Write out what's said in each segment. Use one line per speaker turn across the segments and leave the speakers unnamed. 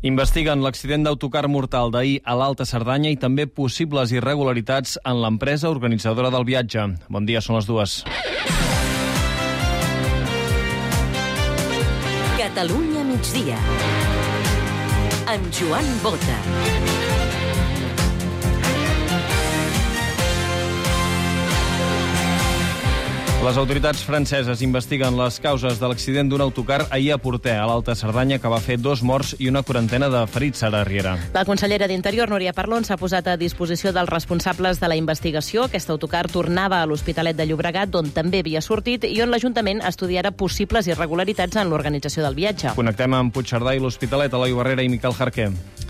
Investiguen l'accident d'autocar mortal d'ahir a l'Alta Cerdanya i també possibles irregularitats en l'empresa organitzadora del viatge. Bon dia, són les 2.
Catalunya migdia. Amb Joan Bota.
Les autoritats franceses investiguen les causes de l'accident d'un autocar ahir a Porter, a l'Alta Cerdanya, que va fer 2 morts i una quarantena de ferits, Sara Riera.
La consellera d'Interior, Núria Parlon, s'ha posat a disposició dels responsables de la investigació. Aquest autocar tornava a l'Hospitalet de Llobregat, d'on també havia sortit, i on l'Ajuntament estudiarà possibles irregularitats en l'organització del viatge.
Connectem amb Puigcerdà i l'Hospitalet, Eloi Barrera i Miquel Jarquer.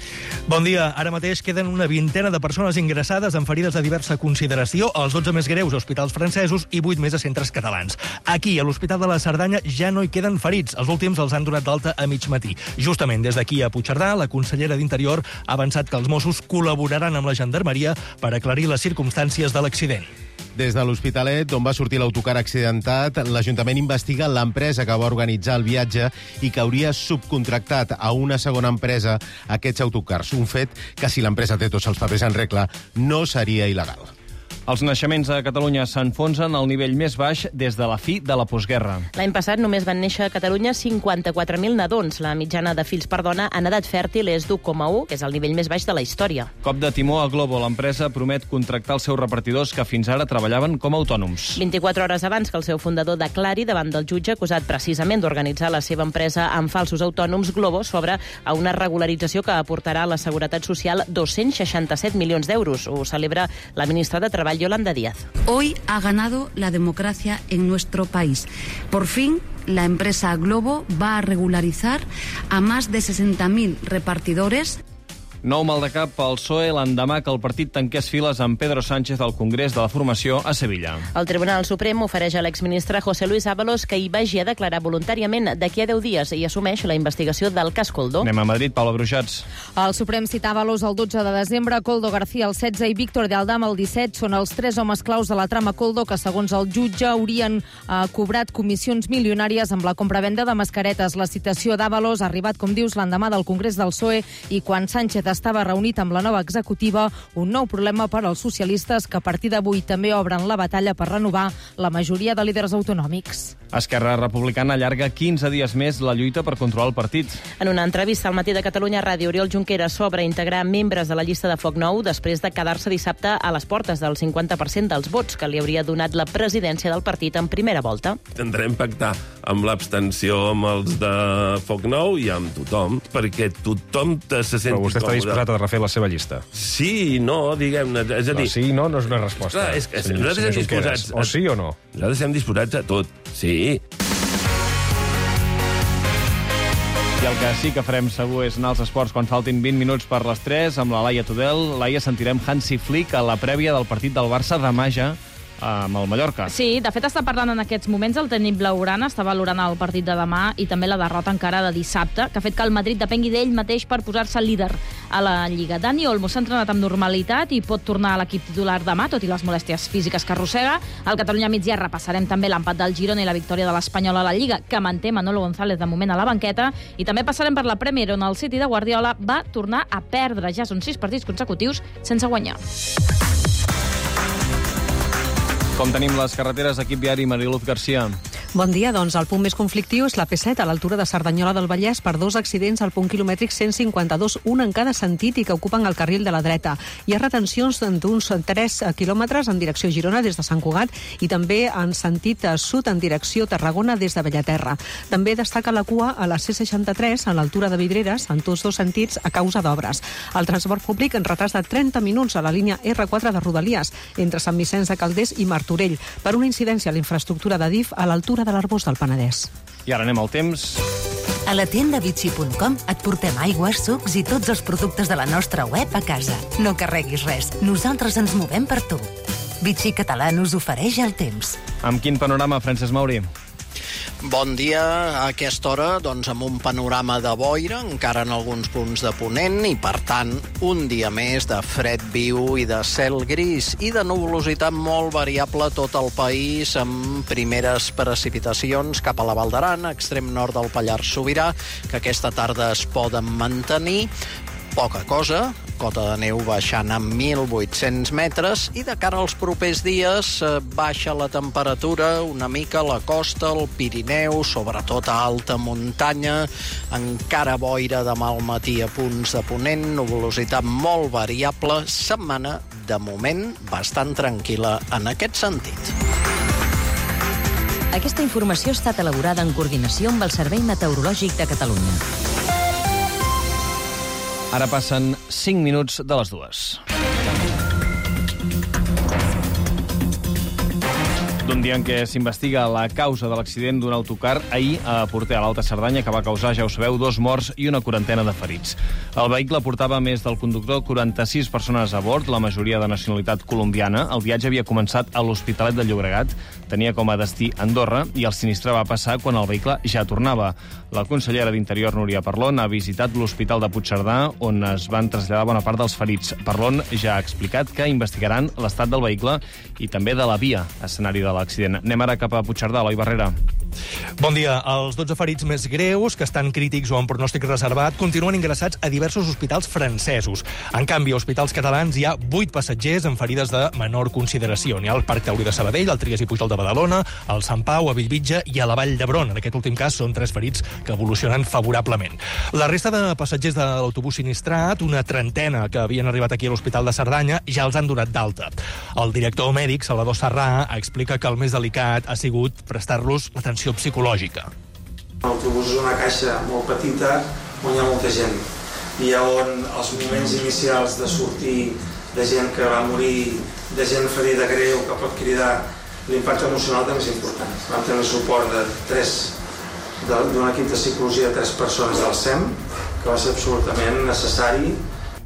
Bon dia. Ara mateix queden una vintena de persones ingressades amb ferides de diversa consideració, els 12 més greus a hospitals francesos i 8 més a centres catalans. Aquí, a l'Hospital de la Cerdanya, ja no hi queden ferits. Els últims els han donat d'alta a mig matí. Justament des d'aquí a Puigcerdà, la consellera d'Interior ha avançat que els Mossos col·laboraran amb la Gendarmeria per aclarir les circumstàncies de l'accident.
Des de l'Hospitalet, d'on va sortir l'autocar accidentat, l'Ajuntament investiga l'empresa que va organitzar el viatge i que hauria subcontractat a una segona empresa aquests autocars. Un fet que, si l'empresa té tots els papers en regla, no seria il·legal.
Els naixements a Catalunya s'enfonsen al nivell més baix des de la fi de la postguerra.
L'any passat només van néixer a Catalunya 54.000 nadons. La mitjana de fills per dona en edat fèrtil és d'1,1, que és el nivell més baix de la història.
Cop de timó a Globo. L'empresa promet contractar els seus repartidors que fins ara treballaven com a autònoms.
24 hores abans que el seu fundador declari davant del jutge acusat precisament d'organitzar la seva empresa amb falsos autònoms, Globo s'obre a una regularització que aportarà a la Seguretat Social 267 milions d'euros. Ho celebra la ministra de Treball, Yolanda Díaz.
Hoy ha ganado la democracia en nuestro país. Por fin, la empresa Globo va a regularizar a más de 60.000 repartidores.
Nou maldecap pel PSOE l'endemà que el partit tanqués files amb Pedro Sánchez al Congrés de la Formació a Sevilla.
El Tribunal Suprem ofereix a l'exministre José Luis Ábalos que hi vagi a declarar voluntàriament d'aquí a 10 dies i assumeix la investigació del cas Koldo.
Anem a Madrid, Paula Brujats.
El Suprem cita Ábalos el 12 de desembre, Koldo García el 16 i Víctor de Aldama el 17. Són els 3 homes claus de la trama Koldo que, segons el jutge, haurien cobrat comissions milionàries amb la compravenda de mascaretes. La citació d'Ábalos ha arribat, com dius, l'endemà del Congrés del PSOE i quan Sánchez estava reunit amb la nova executiva, un nou problema per als socialistes que a partir d'avui també obren la batalla per renovar la majoria de líders autonòmics.
Esquerra Republicana allarga 15 dies més la lluita per controlar el partit.
En una entrevista al Matí de Catalunya Ràdio, Oriol Junqueras s'obre a integrar membres de la llista de Foc Nou després de quedar-se dissabte a les portes del 50% dels vots que li hauria donat la presidència del partit en primera volta.
Intentarem pactar amb l'abstenció amb els de Foc Nou i amb tothom, perquè tothom se senti
Però vostè està disposat a refer la seva llista.
Sí, no, diguem-ne. És a dir...
Sí, no és una resposta.
Clar, nosaltres estem disposats...
O sí o no?
Nosaltres estem disposats a tot, sí.
I el que sí que farem segur és anar als esports quan faltin 20 minuts per les 3 amb la Laia Tudel. Laia, sentirem Hansi Flick a la prèvia del partit del Barça demà ja amb el Mallorca.
Sí, de fet està parlant en aquests moments el tècnic blaugrana, està valorant el partit de demà i també la derrota encara de dissabte, que ha fet que el Madrid depengui d'ell mateix per posar-se líder a la Lliga. Dani Olmo s'ha entrenat amb normalitat i pot tornar a l'equip titular demà, tot i les molèsties físiques que arrossega. Al Catalunya migdia repassarem també l'empat del Girona i la victòria de l'Espanyol a la Lliga, que manté Manolo González de moment a la banqueta, i també passarem per la Premier, on el City de Guardiola va tornar a perdre. Ja són 6 partits consecutius sense guanyar.
Com tenim les carreteres, equip viari, Mariluz Garcia.
Bon dia, doncs el punt més conflictiu és la P7 a l'altura de Cerdanyola del Vallès per 2 accidents al punt quilomètric 152, un en cada sentit i que ocupen el carril de la dreta. Hi ha retencions d'uns 3 quilòmetres en direcció Girona des de Sant Cugat i també en sentit sud en direcció Tarragona des de Bellaterra. També destaca la cua a la C63 a l'altura de Vidreres en tots 2 sentits a causa d'obres. El transport públic en retard de 30 minuts a la línia R4 de Rodalies entre Sant Vicenç de Calders i Martorell per una incidència a la infraestructura de DIF a l'altura de l'Arboç del Penedès.
I ara anem al temps.
A la tienda Vichy.com et portem aigües, sucs i tots els productes de la nostra web a casa. No carreguis res, nosaltres ens movem per tu. Vichy Català us ofereix el temps.
Amb quin panorama, Francesc Mauri?
Bon dia. A aquesta hora, amb un panorama de boira, encara en alguns punts de ponent, i, per tant, un dia més de fred viu i de cel gris i de nuvolositat molt variable a tot el país, amb primeres precipitacions cap a la Val d'Aran, extrem nord del Pallars Sobirà, que aquesta tarda es poden mantenir. Poca cosa, cota de neu baixant a 1.800 metres, i de cara als propers dies baixa la temperatura una mica a la costa, al Pirineu, sobretot a alta muntanya, encara boira demà al matí a punts de ponent, nuvolositat molt variable, setmana, de moment, bastant tranquil·la en aquest sentit.
Aquesta informació ha estat elaborada en coordinació amb el Servei Meteorològic de Catalunya.
Ara passen 5 minuts de les 2. D'un dia en què s'investiga la causa de l'accident d'un autocar ahir a Porter, a l'Alta Cerdanya, que va causar, ja ho sabeu, 2 morts i una quarantena de ferits. El vehicle portava, més del conductor, 46 persones a bord, la majoria de nacionalitat colombiana. El viatge havia començat a l'Hospitalet de Llobregat, tenia com a destí Andorra, i el sinistre va passar quan el vehicle ja tornava. La consellera d'Interior, Núria Parlon, ha visitat l'Hospital de Puigcerdà, on es van traslladar bona part dels ferits. Parlon ja ha explicat que investigaran l'estat del vehicle i també de la via, escenari de l'accident. Anem ara cap a Puigcerdà, Eloi Barrera.
Bon dia. Els 12 ferits més greus, que estan crítics o amb pronòstic reservat, continuen ingressats a diversos hospitals francesos. En canvi, a hospitals catalans hi ha 8 passatgers amb ferides de menor consideració. N'hi ha al Parc Taulí de Sabadell, al Trias i Pujol de Badalona, al Sant Pau, a Bellvitge i a la Vall d'Hebron. En aquest últim cas són 3 ferits que evolucionen favorablement. La resta de passatgers de l'autobús sinistrat, una trentena que havien arribat aquí a l'Hospital de Cerdanya, ja els han donat d'alta. El director mèdic, Salvador Sarrà, explica que el més delicat ha sigut prestar-los l'atenció psicològica.
L'autobús és una caixa molt petita on hi ha molta gent, i on els moments inicials de sortir de gent que va morir, de gent ferida greu que pot cridar, l'impacte emocional també és important. Vam tenir el suport d'un equip de psicologia de 3 persones del SEM, que va ser absolutament necessari.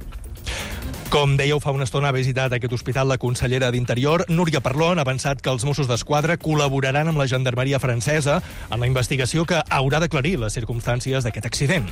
Com dèieu fa una estona, ha visitat aquest hospital la consellera d'Interior, Núria Parlon, ha avançat que els Mossos d'Esquadra col·laboraran amb la gendarmeria francesa en la investigació que haurà d'aclarir les circumstàncies d'aquest accident.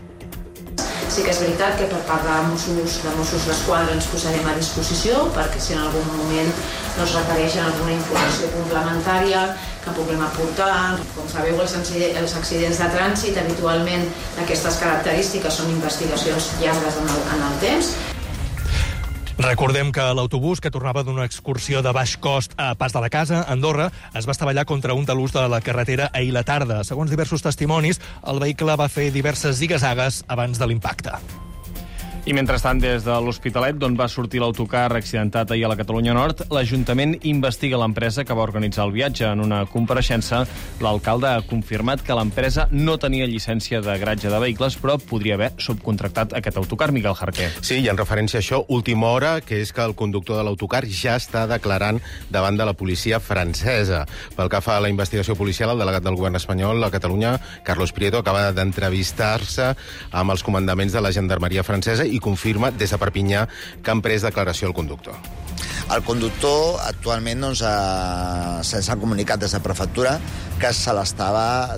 Sí que és veritat que per part de Mossos d'Esquadra ens posarem a disposició perquè si en algun moment es requereixen alguna informació complementària que puguem aportar. Com sabeu, els accidents de trànsit habitualment d'aquestes característiques són investigacions llargues en el temps.
Recordem que l'autobús, que tornava d'una excursió de baix cost a Pas de la Casa, Andorra, es va estavellar contra un talús de la carretera ahir la tarda. Segons diversos testimonis, el vehicle va fer diverses ziga-zagues abans de l'impacte.
I mentrestant, des de l'Hospitalet, d'on va sortir l'autocar accidentat ahir a la Catalunya Nord, l'Ajuntament investiga l'empresa que va organitzar el viatge. En una compareixença, l'alcalde ha confirmat que l'empresa no tenia llicència de garatge de vehicles, però podria haver subcontractat aquest autocar. Miguel Jarquer.
Sí, i en referència a això, última hora, que és que el conductor de l'autocar ja està declarant davant de la policia francesa. Pel que fa a la investigació policial, el delegat del govern espanyol a Catalunya, Carlos Prieto, acaba d'entrevistar-se amb els comandaments de la gendarmeria francesa i confirma des de Perpinyà que han pres declaració al conductor.
El conductor actualment s'ha comunicat des de prefectura que se l'estava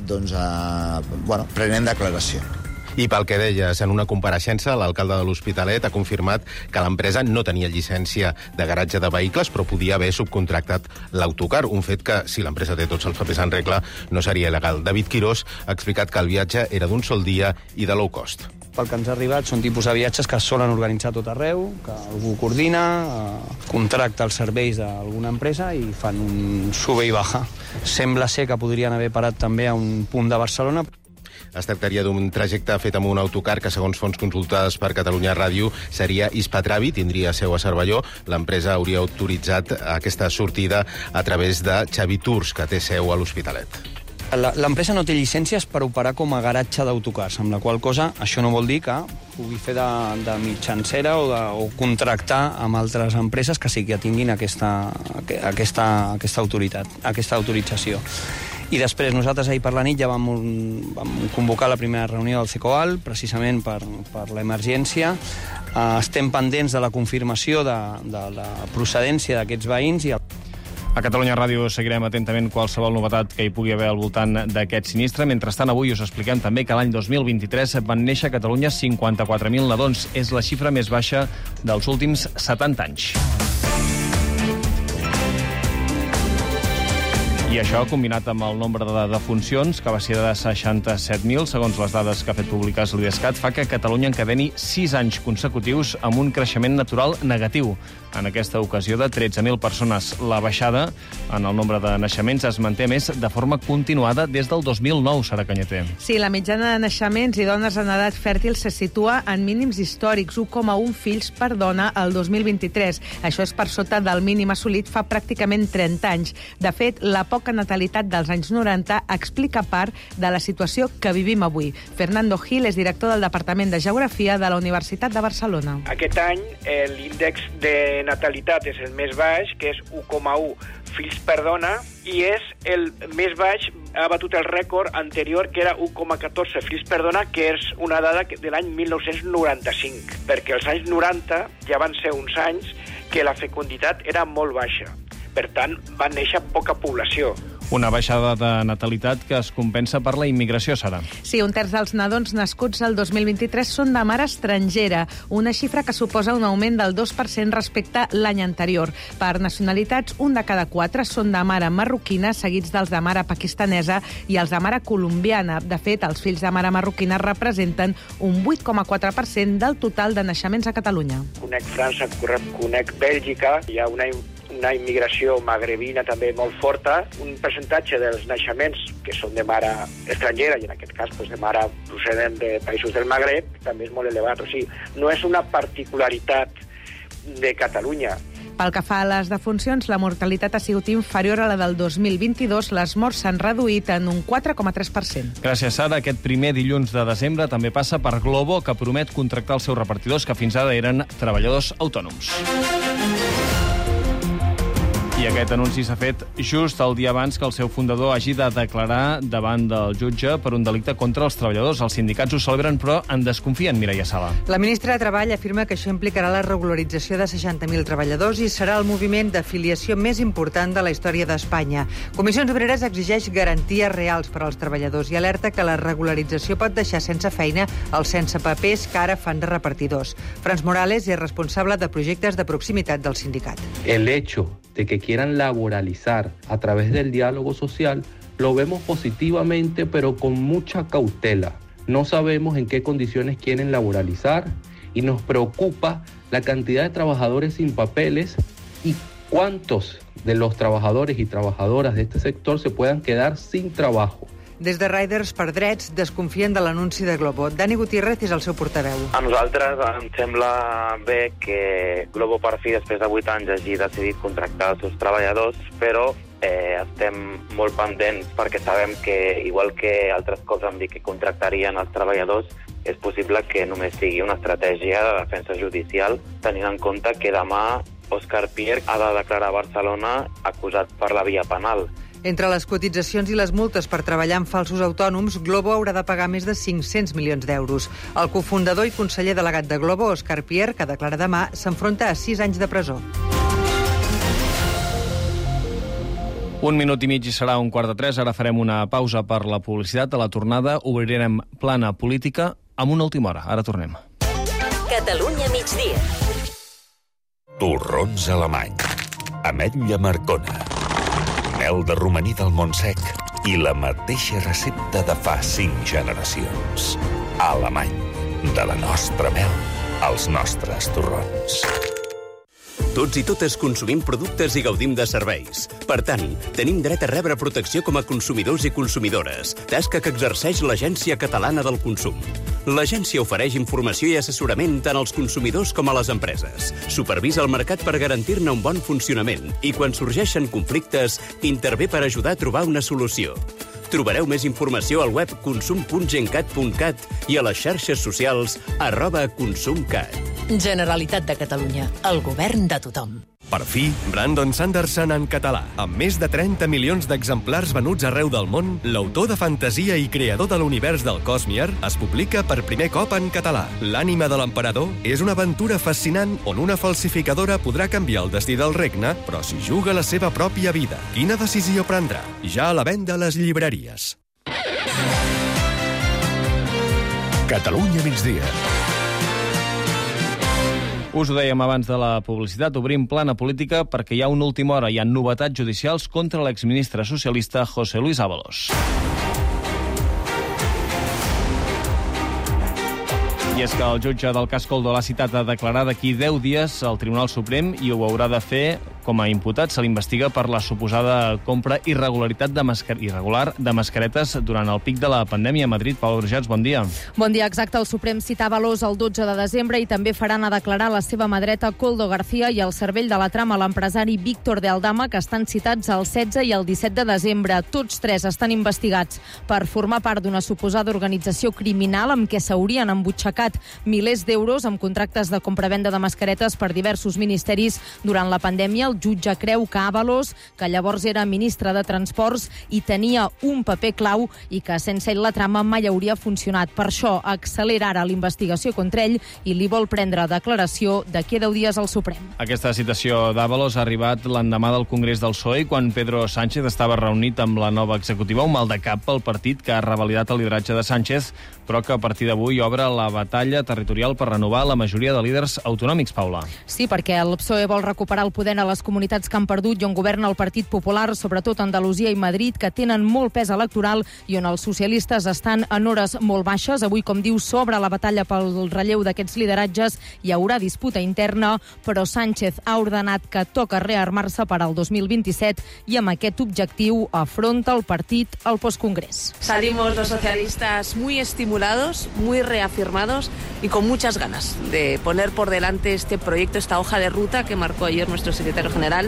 prenent declaració.
I pel que deies, en una compareixença, l'alcalde de l'Hospitalet ha confirmat que l'empresa no tenia llicència de garatge de vehicles, però podia haver subcontractat l'autocar, un fet que, si l'empresa té tots els papers en regla, no seria il·legal. David Quirós ha explicat que el viatge era d'un sol dia i de low cost.
Pel que ens ha arribat són tipus de viatges que es solen organitzar tot arreu, que algú coordina, contracta els serveis d'alguna empresa i fan un sube i baja. Sembla ser que podrien haver parat també a un punt de Barcelona.
Es tractaria d'un trajecte fet amb un autocar que, segons fonts consultades per Catalunya Ràdio, seria Ispatravi, tindria seu a Cervelló. L'empresa hauria autoritzat aquesta sortida a través de Xavi Tours, que té seu a l'Hospitalet.
L'empresa no té llicències per operar com a garatge d'autocars, amb la qual cosa això no vol dir que pugui fer de mitjancera o contractar amb altres empreses que sí que tinguin aquesta autoritat, aquesta autorització. I després nosaltres ahir per la nit ja vam convocar la primera reunió del CECOAL, precisament per l'emergència. Estem pendents de la confirmació de la procedència d'aquests veïns i
A Catalunya Ràdio seguirem atentament qualsevol novetat que hi pugui haver al voltant d'aquest sinistre. Mentrestant, avui us expliquem també que l'any 2023 van néixer a Catalunya 54.000 nadons. És la xifra més baixa dels últims 70 anys. I això, combinat amb el nombre de defuncions, que va ser de 67.000, segons les dades que ha fet públiques l'IDESCAT, fa que Catalunya encadeni 6 anys consecutius amb un creixement natural negatiu. En aquesta ocasió, de 13.000 persones. La baixada en el nombre de naixements es manté més de forma continuada des del 2009, Sara Canyeter.
Sí, la mitjana de naixements i dones en edat fèrtil se situa en mínims històrics, 1,1 fills per dona al 2023. Això és per sota del mínim assolit fa pràcticament 30 anys. De fet, la poca natalitat dels anys 90 explica part de la situació que vivim avui. Fernando Gil és director del Departament de Geografia de la Universitat de Barcelona.
Aquest any l'índex de natalitat és el més baix, que és 1,1 fills per dona, i és el més baix, ha batut el rècord anterior, que era 1,14 fills per dona, que és una dada de l'any 1995, perquè els anys 90 ja van ser uns anys que la fecunditat era molt baixa. Per tant, va néixer poca població.
Una baixada de natalitat que es compensa per la immigració, Sara.
Sí, un terç dels nadons nascuts el 2023 són de mare estrangera, una xifra que suposa un augment del 2% respecte l'any anterior. Per nacionalitats, un de cada 4 són de mare marroquina, seguits dels de mare pakistanesa i els de mare colombiana. De fet, els fills de mare marroquina representen un 8,4% del total de naixements a Catalunya.
Conec França, conec Bèlgica, hi ha una immigració magrebina també molt forta, un percentatge dels naixements que són de mare estrangera, i en aquest cas de mare procedent de països del Magreb, també és molt elevat. O sigui, no és una particularitat de Catalunya.
Pel que fa a les defuncions, la mortalitat ha sigut inferior a la del 2022. Les morts s'han reduït en un 4,3%.
Gràcies, Sara. Aquest primer dilluns de desembre també passa per Glovo, que promet contractar els seus repartidors, que fins ara eren treballadors autònoms. I aquest anunci s'ha fet just el dia abans que el seu fundador hagi de declarar davant del jutge per un delicte contra els treballadors. Els sindicats ho celebren, però en desconfien, Mireia Sala.
La ministra de Treball afirma que això implicarà la regularització de 60.000 treballadors i serà el moviment d'afiliació més important de la història d'Espanya. Comissions Obreres exigeix garanties reals per als treballadors i alerta que la regularització pot deixar sense feina els sense papers que ara fan de repartidors. Frans Morales és responsable de projectes de proximitat del sindicat.
El hecho de que quieran laboralizar a través del diálogo social, lo vemos positivamente, pero con mucha cautela. No sabemos en qué condiciones quieren laboralizar y nos preocupa la cantidad de trabajadores sin papeles y cuántos de los trabajadores y trabajadoras de este sector se puedan quedar sin trabajo.
Des de Riders per Drets desconfien de l'anunci de Glovo. Dani Gutiérrez és el seu portaveu.
A nosaltres ens sembla bé que Glovo per fi, després de 8 anys, hagi decidit contractar els seus treballadors, però estem molt pendents perquè sabem que, igual que altres cops vam dir que contractarien els treballadors, és possible que només sigui una estratègia de defensa judicial, tenint en compte que demà Òscar Pierre ha de declarar a Barcelona acusat per la via penal.
Entre les cotitzacions i les multes per treballar amb falsos autònoms, Glovo haurà de pagar més de 500 milions d'euros. El cofundador i conseller delegat de Glovo, Òscar Pierre, que declara demà, s'enfronta a 6 anys de presó.
1 minut i mig i serà 2:45. Ara farem una pausa per la publicitat. A la tornada obrirem plana política amb una última hora. Ara tornem.
Catalunya migdia.
Torrons alemany. Ametlla Marcona. Mel de romaní del Montsec i la mateixa recepta de fa 5 generacions. Alemany. De la nostra mel als nostres torrons.
Tots i totes consumim productes i gaudim de serveis. Per tant, tenim dret a rebre protecció com a consumidors i consumidores, tasca que exerceix l'Agència Catalana del Consum. L'agència ofereix informació i assessorament tant als consumidors com a les empreses. Supervisa el mercat per garantir-ne un bon funcionament i, quan sorgeixen conflictes, intervé per ajudar a trobar una solució. Trobareu més informació al web consum.gencat.cat i a les xarxes socials @consumcat.
Generalitat de Catalunya, el govern de tothom.
Per fi, Brandon Sanderson en català. Amb més de 30 milions d'exemplars venuts arreu del món, l'autor de fantasia i creador de l'univers del Cosmier es publica per primer cop en català. L'ànima de l'emperador és una aventura fascinant on una falsificadora podrà canviar el destí del regne, però si juga la seva pròpia vida. Quina decisió prendrà? Ja a la venda a les llibreries.
Catalunya migdia.
Us ho dèiem abans de la publicitat, obrim plana política perquè hi ha una última hora. Hi ha novetats judicials contra l'exministre socialista José Luis Ábalos. I és que el jutge del cas Koldo l'ha citat a declarar d'aquí 10 dies al Tribunal Suprem i ho haurà de fer com a imputat. Se l'investiga per la suposada compra irregular de mascaretes durant el pic de la pandèmia a Madrid. Pau Brujats, bon dia.
Bon dia, exacte. El Suprem cita Ábalos el 12 de desembre i també faran a declarar la seva mà dreta Koldo García i el cervell de la trama, l'empresari Víctor de Aldama, que estan citats el 16 i el 17 de desembre. Tots tres estan investigats per formar part d'una suposada organització criminal amb què s'haurien embutxacat milers d'euros amb contractes de compra-venda de mascaretes per diversos ministeris durant la pandèmia. El jutge creu que Ábalos, que llavors era ministre de Transports i tenia un paper clau i que sense ell la trama mai hauria funcionat. Per això accelera ara l'investigació contra ell i li vol prendre declaració d'aquí a 10 dies al Suprem.
Aquesta citació d'Ábalos ha arribat l'endemà del Congrés del PSOE quan Pedro Sánchez estava reunit amb la nova executiva, un mal de cap pel partit que ha revalidat el lideratge de Sánchez, però que a partir d'avui obre la batalla territorial per renovar la majoria de líders autonòmics, Paula.
Sí, perquè el PSOE vol recuperar el poder a les comunitats que han perdut i on governa el Partit Popular, sobretot Andalusia i Madrid, que tenen molt pes electoral i on els socialistes estan en hores molt baixes. Avui, com diu, s'obre la batalla pel relleu d'aquests lideratges, hi haurà disputa interna, però Sánchez ha ordenat que toca rearmar-se per al 2027 i amb aquest objectiu afronta el partit al postcongrés.
Salimos los socialistas muy estimulados, muy reafirmados y con muchas ganas de poner por delante este proyecto, esta hoja de ruta que marcó ayer nuestro secretario general.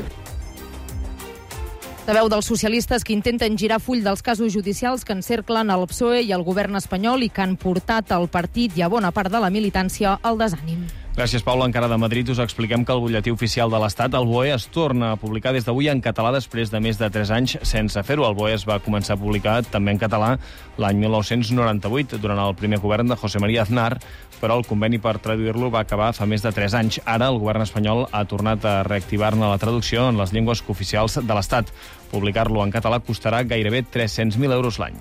La veu dels socialistes que intenten girar full dels casos judicials que encerclen el PSOE i el govern espanyol i que han portat el partit i a bona part de la militància al desànim.
Gràcies, Paula. Encara de Madrid us expliquem que el butlletí oficial de l'Estat, el BOE, es torna a publicar des d'avui en català després de més de 3 anys sense fer-ho. El BOE es va començar a publicar també en català l'any 1998, durant el primer govern de José María Aznar, però el conveni per traduir-lo va acabar fa més de 3 anys. Ara el govern espanyol ha tornat a reactivar-ne la traducció en les llengües cooficials de l'Estat. Publicar-lo en català costarà gairebé 300.000 euros l'any.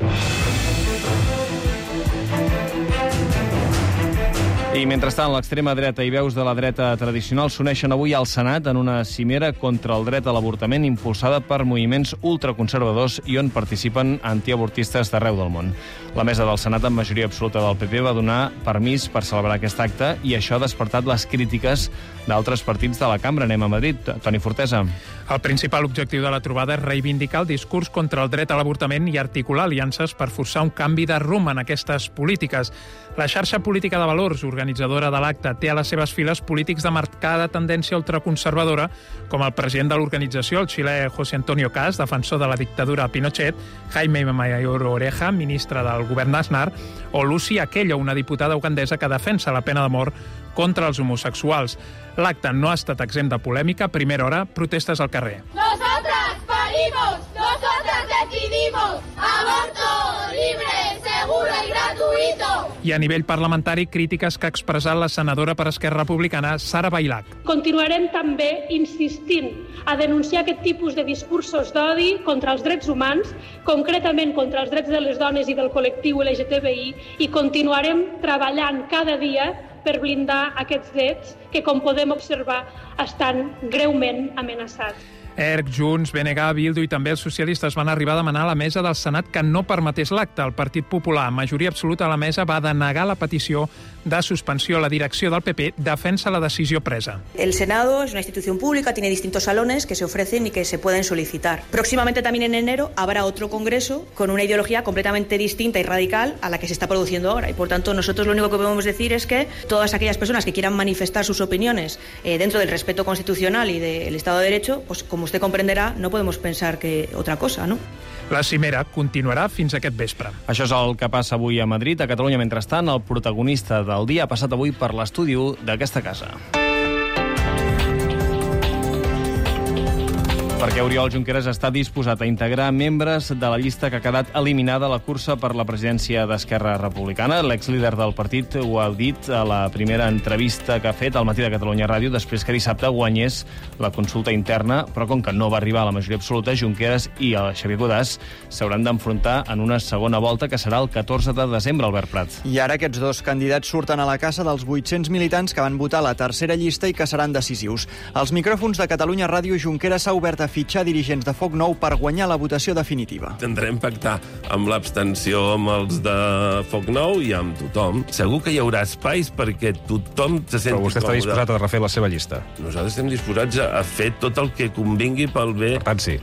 I mentrestant, l'extrema dreta i veus de la dreta tradicional s'uneixen avui al Senat en una cimera contra el dret a l'avortament impulsada per moviments ultraconservadors i on participen antiavortistes d'arreu del món. La mesa del Senat, amb majoria absoluta del PP, va donar permís per celebrar aquest acte i això ha despertat les crítiques d'altres partits de la cambra. Anem a Madrid. Toni Fortesa.
El principal objectiu de la trobada és reivindicar el discurs contra el dret a l'avortament i articular aliances per forçar un canvi de rumb en aquestes polítiques. La xarxa política de valors, organitzadora de l'acte, té a les seves files polítics de marcada tendència ultraconservadora, com el president de l'organització, el xilè José Antonio Caz, defensor de la dictadura Pinochet, Jaime Mayor Oreja, ministre del govern d'Aznar, o Lucy Aquello, una diputada ugandesa que defensa la pena de mort contra els homosexuals. L'acte no ha estat exempt de polèmica. A primera hora, protestes al carrer.
Nosotras parimos, nosotras decidimos, aborto libre, seguro y gratuito.
I a nivell parlamentari, crítiques que ha expressat la senadora per Esquerra Republicana, Sara Bailac.
Continuarem també insistint a denunciar aquest tipus de discursos d'odi contra els drets humans, concretament contra els drets de les dones i del col·lectiu LGTBI, i continuarem treballant cada dia per blindar aquests drets que, com podem observar, estan greument amenaçats.
ERC, Junts, BNG, Bildu i també els socialistes van arribar a demanar a la mesa del Senat que no permetés l'acte. El Partit Popular, majoria absoluta a la mesa, va denegar la petició de suspensió. La direcció del PP defensa la decisió presa.
El Senado es una institución pública, tiene distintos salones que se ofrecen y que se pueden solicitar. Próximamente, también en enero, habrá otro congreso con una ideología completamente distinta y radical a la que se está produciendo ahora. Y, por tanto, nosotros lo único que podemos decir es que todas aquellas personas que quieran manifestar sus opiniones dentro del respeto constitucional y del Estado de Derecho, pues como usted comprenderá, no podemos pensar que otra cosa, ¿no?
La cimera continuarà fins aquest vespre.
Això és el que passa avui a Madrid. A Catalunya, mentrestant, el protagonista del dia ha passat avui per l'estudi 1 d'aquesta casa. Perquè Oriol Junqueras està disposat a integrar membres de la llista que ha quedat eliminada a la cursa per la presidència d'Esquerra Republicana. L'exlíder del partit ho ha dit a la primera entrevista que ha fet al Matí de Catalunya Ràdio després que dissabte guanyés la consulta interna, però com que no va arribar a la majoria absoluta, Junqueras i el Xavier Godàs s'hauran d'enfrontar en una segona volta que serà el 14 de desembre, Albert Prat.
I ara aquests dos candidats surten a la caça dels 800 militants que van votar la tercera llista i que seran decisius. Als micròfons de Catalunya Ràdio, Junqueras s'ha obert a fitxar dirigents de Foc Nou per guanyar la votació definitiva.
Intentarem pactar amb l'abstenció, amb els de Foc Nou i amb tothom. Segur que hi haurà espais perquè tothom se senti
Però vostè està disposat a refer la seva llista?
Nosaltres estem disposats a fer tot el que convingui pel bé.
Per tant, sí.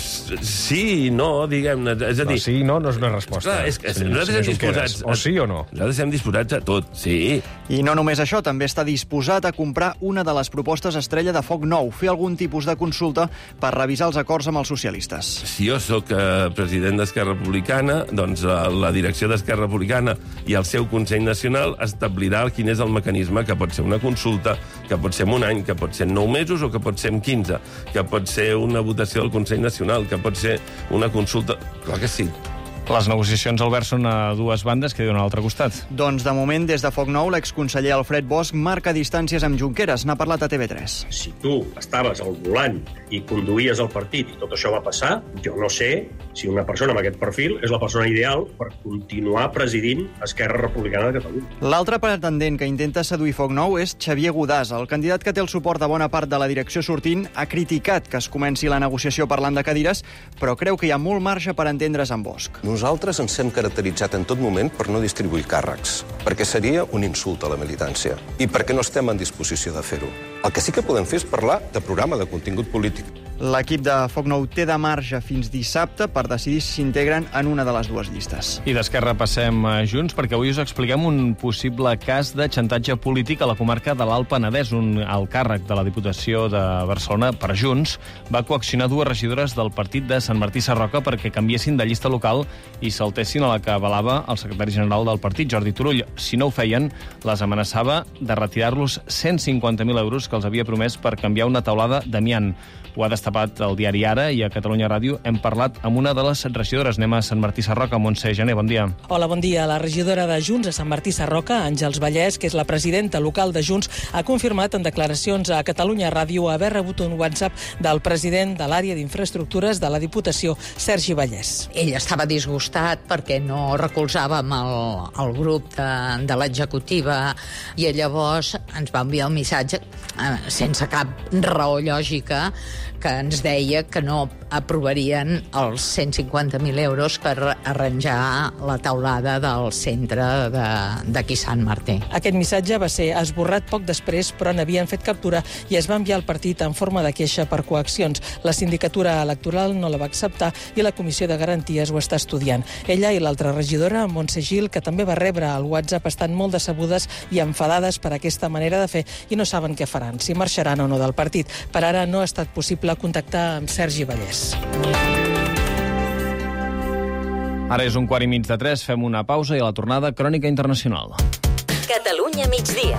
Sí i no, diguem-ne. És a dir...
Sí i no és una resposta.
Clar, és que nosaltres estem disposats...
O sí o no?
Nosaltres estem disposats a tot, sí.
I no només això, també està disposat a comprar una de les propostes estrella de Foc Nou, fer algun tipus de consulta per revisar els acords amb els socialistes.
Si jo sóc president d'Esquerra Republicana, doncs la direcció d'Esquerra Republicana i el seu Consell Nacional establirà quin és el mecanisme, que pot ser una consulta, que pot ser en un any, que pot ser en 9 mesos o que pot ser en 15, que pot ser una votació del Consell Nacional, que pot ser una consulta... Clar que sí.
Les negociacions, Albert, són a dues bandes que diuen a l'altre costat.
Doncs, de moment, des de Foc Nou, l'exconseller Alfred Bosch marca distàncies amb Junqueras. N'ha parlat a TV3.
Si tu estaves al volant i conduïes el partit i tot això va passar, jo no sé si una persona amb aquest perfil és la persona ideal per continuar presidint Esquerra Republicana de Catalunya.
L'altre pretendent que intenta seduir Foc Nou és Xavier Godàs. El candidat que té el suport de bona part de la direcció sortint ha criticat que es comenci la negociació parlant de cadires, però creu que hi ha molt marge per entendre's amb Bosch.
Nosaltres ens hem caracteritzat en tot moment per no distribuir càrrecs, perquè seria un insult a la militància i perquè no estem en disposició de fer-ho. El que sí que podem fer és parlar de programa de contingut polític.
L'equip de Foc Nou té de marge fins dissabte per decidir si s'integren en una de les dues llistes.
I d'Esquerra passem a Junts, perquè avui us expliquem un possible cas de xantatge polític a la comarca de l'Alt Penedès. Un alt càrrec de la Diputació de Barcelona per Junts va coaccionar dues regidores del partit de Sant Martí Sarroca perquè canviessin de llista local i saltessin a la que avalava el secretari general del partit, Jordi Turull. Si no ho feien, les amenaçava de retirar-los 150.000 euros que els havia promès per canviar una teulada d'amiant. Ho ha destapat el diari Ara i a Catalunya Ràdio hem parlat amb una de les regidores. Anem a Sant Martí Sarroca. Montse Gené, bon dia.
Hola, bon dia. La regidora de Junts a Sant Martí Sarroca, Àngels Vallès, que és la presidenta local de Junts, ha confirmat en declaracions a Catalunya Ràdio haver rebut un WhatsApp del president de l'àrea d'infraestructures de la Diputació, Sergi Vallès.
Ell estava disgustat perquè no recolzàvem el grup de l'executiva i llavors ens va enviar el missatge sense cap raó lògica que ens deia que no aprovarien els 150.000 euros per arranjar la teulada del centre d'aquí Sant Martí.
Aquest missatge va ser esborrat poc després, però n'havien fet captura i es va enviar al partit en forma de queixa per coaccions. La sindicatura electoral no la va acceptar i la Comissió de Garanties ho està estudiant. Ella i l'altra regidora, Montse Gil, que també va rebre el WhatsApp, estan molt decebudes i enfadades per aquesta manera de fer i no saben què faran, si marxaran o no del partit. Per ara no ha estat possible contactar amb Sergi Vallès.
Ara és 2:15, fem una pausa i a la tornada, Crònica Internacional.
Catalunya migdia.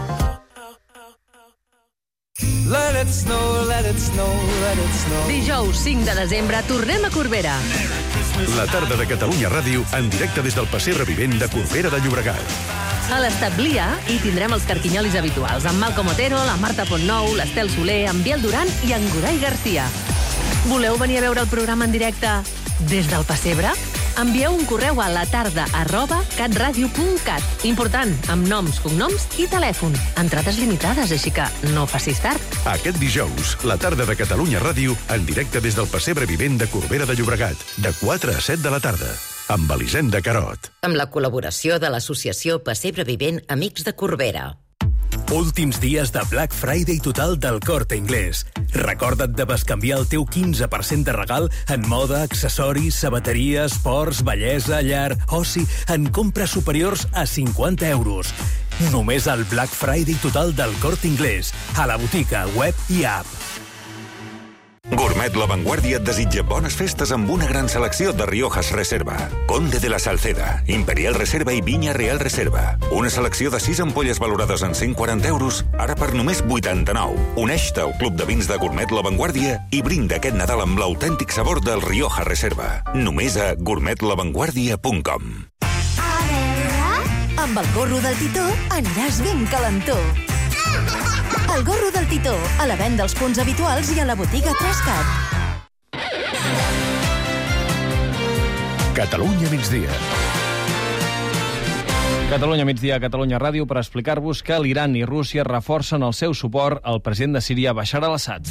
Let it snow, let it snow, let it snow.
Dijous 5 de desembre tornem a Corbera.
La tarda de Catalunya Ràdio en directe des del pessebre vivent de Corbera de Llobregat.
A l'Establia hi tindrem els carquinyolis habituals, amb Malcom Otero, la Marta Pontnou, l'Estel Soler, en Biel Duran i en Goray Garcia. Voleu venir a veure el programa en directe des del pessebre? Envieu un correu a latarda@catradio.cat. Important, amb noms, cognoms i telèfon. Entrades limitades, així que no facis tard.
Aquest dijous, la tarda de Catalunya Ràdio en directe des del pessebre vivent de Corbera de Llobregat, de 4 a 7 de la tarda, amb Elisenda Carot.
Amb la col·laboració de l'associació Pessebre Vivent Amics de Corbera.
Últims dies de Black Friday total del Corte Inglés. Recorda't de bescanviar el teu 15% de regal en moda, accessoris, sabateria, esports, bellesa, llar, oci, en compres superiors a 50 euros. Només el Black Friday total del Corte Inglés, a la botiga, web i app.
Gourmet La Vanguardia et desitja bones festes amb una gran selecció de Riojas Reserva, Conde de la Salceda, Imperial Reserva i Viña Real Reserva. Una selecció de 6 ampolles valorades en 140 euros, ara per només 89. Uneix-te al Club de Vins de Gourmet La Vanguardia i brinda aquest Nadal amb l'autèntic sabor del Rioja Reserva. Només a gourmetlavanguardia.com.
Amb el gorro del Titó aniràs ben calentó. El gorro del Titó, a la venda als punts habituals i a la botiga Trascat.
Catalunya migdia.
Catalunya migdia a Catalunya Ràdio per explicar-vos que l'Iran i Rússia reforcen el seu suport al president de Síria, Bashar al-Assad.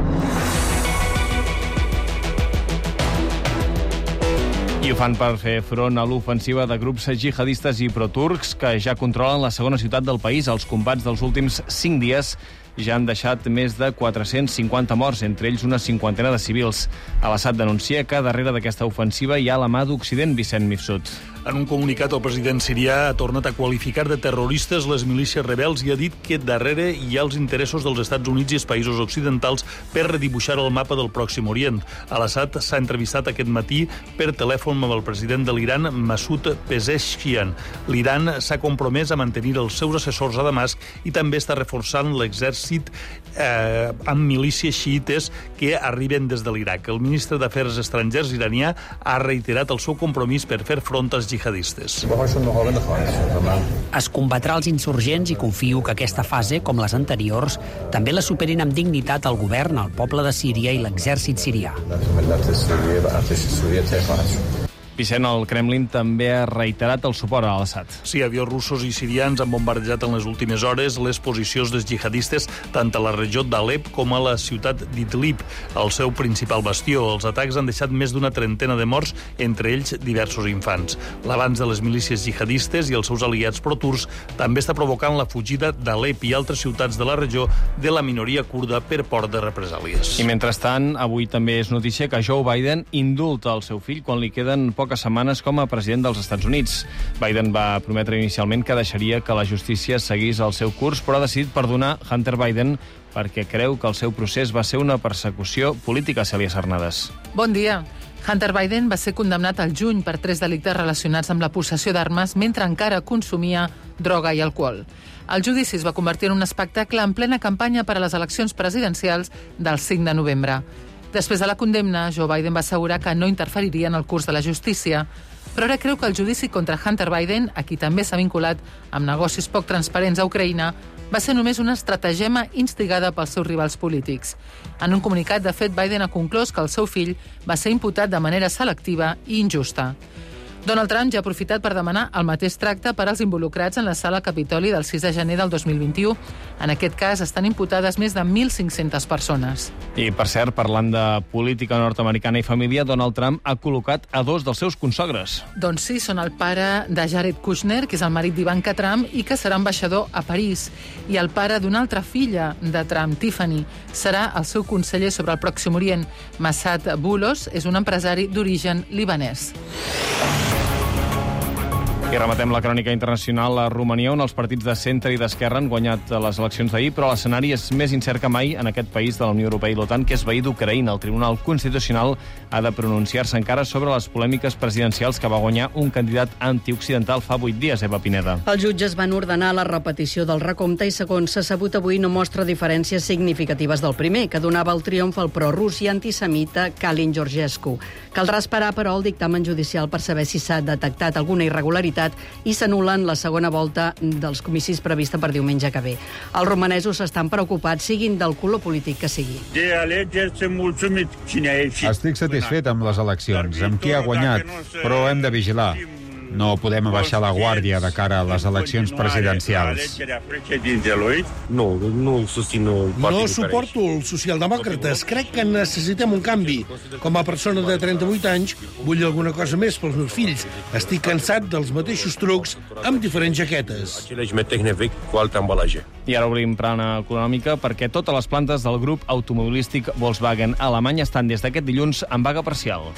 I ho fan per fer front a l'ofensiva de grups jihadistes i proturcs que ja controlen la segona ciutat del país. Els combats dels últims 5 dies ja han deixat més de 450 morts, entre ells una cinquantena de civils. Al-Assad denuncia que darrere d'aquesta ofensiva hi ha la mà d'Occident, Vicent Mifsud.
En un comunicat, el president sirià ha tornat a qualificar de terroristes les milícies rebels i ha dit que darrere hi ha els interessos dels Estats Units i els països occidentals per redibuixar el mapa del Pròxim Orient. Al-Assad s'ha entrevistat aquest matí per telèfon amb el president de l'Iran, Masoud Pezeshkian. L'Iran s'ha compromès a mantenir els seus assessors a Damasc i també està reforçant l'exèrcit amb milícies xiites que arriben des de l'Iraq. El ministre d'Afers Estrangers iranià ha reiterat el seu compromís per fer front als jihadistes.
Es combatrà els insurgents i confio que aquesta fase, com les anteriors, també la superin amb dignitat el govern, el poble de Síria i l'exèrcit sirià.
Vicent, el Kremlin també ha reiterat el suport a al-Assad.
Sí, avions russos i sirians han bombardejat en les últimes hores les posicions dels jihadistes tant a la regió d'Alep com a la ciutat d'Idlib, el seu principal bastió. Els atacs han deixat més d'una trentena de morts, entre ells diversos infants. L'avanç de les milícies jihadistes i els seus aliats proturcs també està provocant la fugida d'Alep i altres ciutats de la regió de la minoria kurda per por de represàlies.
I mentrestant, avui també és notícia que Joe Biden indulta el seu fill quan li queden poques setmanes com a president dels Estats Units. Biden va prometre inicialment que deixaria que la justícia seguís el seu curs, però ha decidit perdonar Hunter Biden perquè creu que el seu procés va ser una persecució política. Cèlia Sarnades.
Bon dia. Hunter Biden va ser condemnat al juny per 3 delictes relacionats amb la possessió d'armes mentre encara consumia droga i alcohol. El judici es va convertir en un espectacle en plena campanya per a les eleccions presidencials del 5 de novembre. Després de la condemna, Joe Biden va assegurar que no interferiria en el curs de la justícia, però ara creu que el judici contra Hunter Biden, a qui també s'ha vinculat amb negocis poc transparents a Ucraïna, va ser només una estratagema instigada pels seus rivals polítics. En un comunicat, de fet, Biden ha conclòs que el seu fill va ser imputat de manera selectiva i injusta. Donald Trump ja ha aprofitat per demanar el mateix tracte per als involucrats en la sala Capitoli del 6 de gener del 2021. En aquest cas estan imputades més de 1.500 persones.
I, per cert, parlant de política nord-americana i família, Donald Trump ha col·locat a 2 dels seus consogres.
Doncs sí, són el pare de Jared Kushner, que és el marit d'Ivanka Trump i que serà ambaixador a París, i el pare d'una altra filla de Trump, Tiffany, serà el seu conseller sobre el Pròxim Orient. Massad Boulos és un empresari d'origen libanès.
I rematem la crònica internacional a Romania, on els partits de centre i d'esquerra han guanyat les eleccions d'ahir, però l'escenari és més incert que mai en aquest país de la Unió Europea i l'OTAN, que és veí d'Ucraïna. El Tribunal Constitucional ha de pronunciar-se encara sobre les polèmiques presidencials que va guanyar un candidat antioccidental fa 8 dies, Eva Pineda.
Els jutges van ordenar la repetició del recompte i, segons s'ha sabut avui, no mostra diferències significatives del primer, que donava el triomf al prorus i antisemita Kalin Georgescu. Caldrà esperar, però, el dictamen judicial per saber si s'ha detectat alguna irregularitat i s'anul·len la segona volta dels comicis prevista per diumenge que ve. Els romanesos estan preocupats, siguin del color polític que sigui.
Estic satisfet amb les eleccions, amb qui ha guanyat, però hem de vigilar. No podem abaixar la guàrdia de cara a les eleccions presidencials.
No suporto els socialdemòcrates. Crec que necessitem un canvi. Com a persona de 38 anys, vull alguna cosa més pels meus fills. Estic cansat dels mateixos trucs amb diferents jaquetes.
I ara obrim plana econòmica perquè totes les plantes del grup automobilístic Volkswagen a Alemanya estan des d'aquest dilluns en vaga parcial.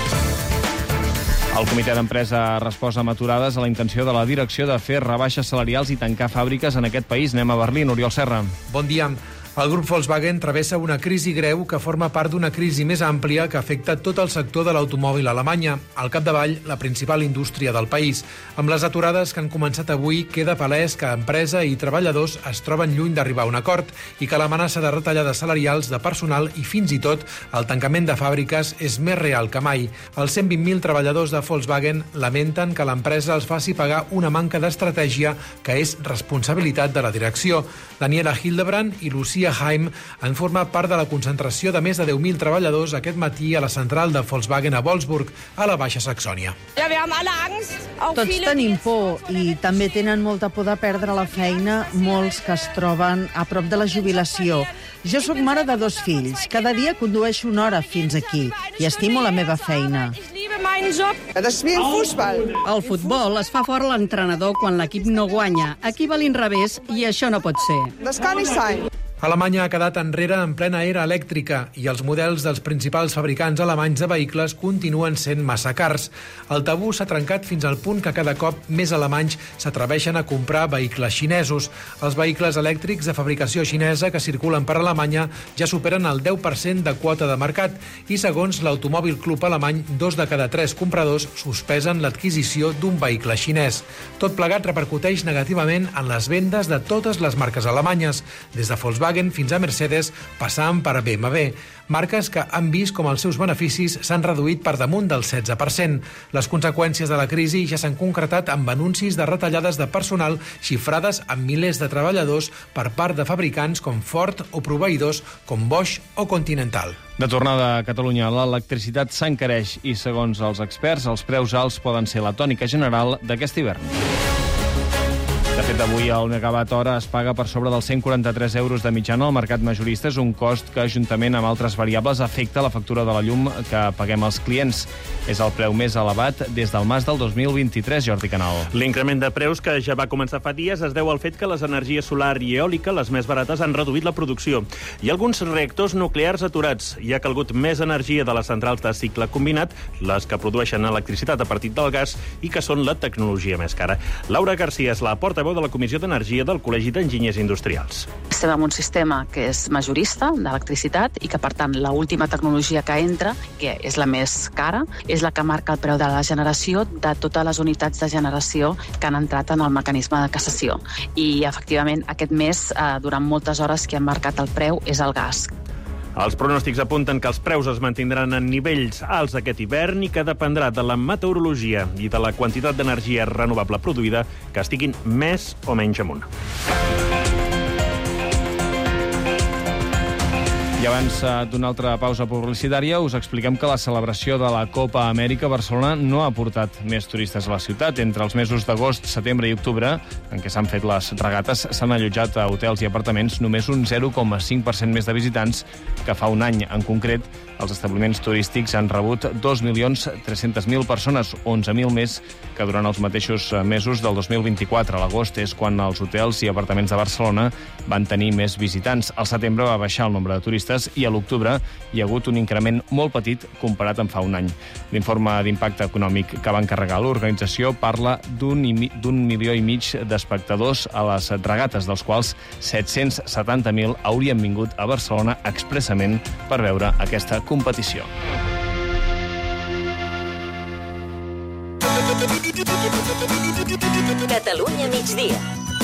El comitè d'empresa ha respost amb aturades a la intenció de la direcció de fer rebaixes salarials i tancar fàbriques en aquest país. Anem a Berlín, Oriol Serra.
Bon dia.
El grup Volkswagen travessa una crisi greu que forma part d'una crisi més àmplia que afecta tot el sector de l'automòbil a Alemanya, al capdavall la principal indústria del país. Amb les aturades que han començat avui, queda palès que empresa i treballadors es troben lluny d'arribar a un acord i que l'amenaça de retallades salarials, de personal i fins i tot el tancament de fàbriques és més real que mai. Els 120.000 treballadors de Volkswagen lamenten que l'empresa els faci pagar una manca d'estratègia que és responsabilitat de la direcció. Daniela Hildebrand i Lucia Heim han format part de la concentració de més de 10.000 treballadors aquest matí a la central de Volkswagen a Wolfsburg, a la Baixa Saxònia.
Tots tenim por i també tenen molta por de perdre la feina molts que es troben a prop de la jubilació. Jo sóc mare de 2 fills. Cada dia condueixo una hora fins aquí i estimo la meva feina.
Al futbol es fa fora l'entrenador quan l'equip no guanya. Aquí va l'inrevés i això no pot ser.
Alemanya ha quedat enrere en plena era elèctrica i els models dels principals fabricants alemanys de vehicles continuen sent massa cars. El tabú s'ha trencat fins al punt que cada cop més alemanys s'atreveixen a comprar vehicles xinesos. Els vehicles elèctrics de fabricació xinesa que circulen per Alemanya ja superen el 10% de quota de mercat i, segons l'Automòbil Club alemany, 2 de cada 3 compradors sospesen l'adquisició d'un vehicle xinès. Tot plegat repercuteix negativament en les vendes de totes les marques alemanyes, des de Volkswagen fins a Mercedes, passant per BMW. Marques que han vist com els seus beneficis s'han reduït per damunt del 16%. Les conseqüències de la crisi ja s'han concretat amb anuncis de retallades de personal xifrades amb milers de treballadors per part de fabricants com Ford o proveïdors com Bosch o Continental.
De tornada a Catalunya, l'electricitat s'encareix i, segons els experts, els preus alts poden ser la tònica general d'aquest hivern. De fet, avui el megawatt hora es paga per sobre dels 143 euros de mitjana al mercat majorista. És un cost que, juntament amb altres variables, afecta la factura de la llum que paguem els clients. És el preu més elevat des del març del 2023, Jordi Canal.
L'increment de preus, que ja va començar fa dies, es deu al fet que les energies solar i eòlica, les més barates, han reduït la producció. Hi ha alguns reactors nuclears aturats. Hi ha calgut més energia de les centrals de cicle combinat, les que produeixen electricitat a partir del gas i que són la tecnologia més cara. Laura García és la portaveu de la Comissió d'Energia del Col·legi d'Enginyers Industrials.
Estem en un sistema que és majorista d'electricitat i que, per tant, l'última tecnologia que entra, que és la més cara, és la que marca el preu de la generació de totes les unitats de generació que han entrat en el mecanisme de cassació. I, efectivament, aquest mes, durant moltes hores que han marcat el preu, és el gas.
Els pronòstics apunten que els preus es mantindran en nivells alts aquest hivern i que dependrà de la meteorologia i de la quantitat d'energia renovable produïda que estiguin més o menys amunt.
I abans d'una altra pausa publicitària us expliquem que la celebració de la Copa Amèrica a Barcelona no ha portat més turistes a la ciutat. Entre els mesos d'agost, setembre i octubre, en què s'han fet les regates, s'han allotjat a hotels i apartaments només un 0,5% més de visitants que fa un any. En concret, els establiments turístics han rebut 2.300.000 persones, 11.000 més que durant els mateixos mesos del 2024. A l'agost és quan els hotels i apartaments de Barcelona van tenir més visitants. Al setembre va baixar el nombre de turistes i a l'octubre hi ha hagut un increment molt petit comparat amb fa un any. L'informe d'impacte econòmic que va encarregar l'organització parla d'1,5 milió d'espectadors a les regates, dels quals 770.000 haurien vingut a Barcelona expressament per veure aquesta competició.
Catalunya migdia.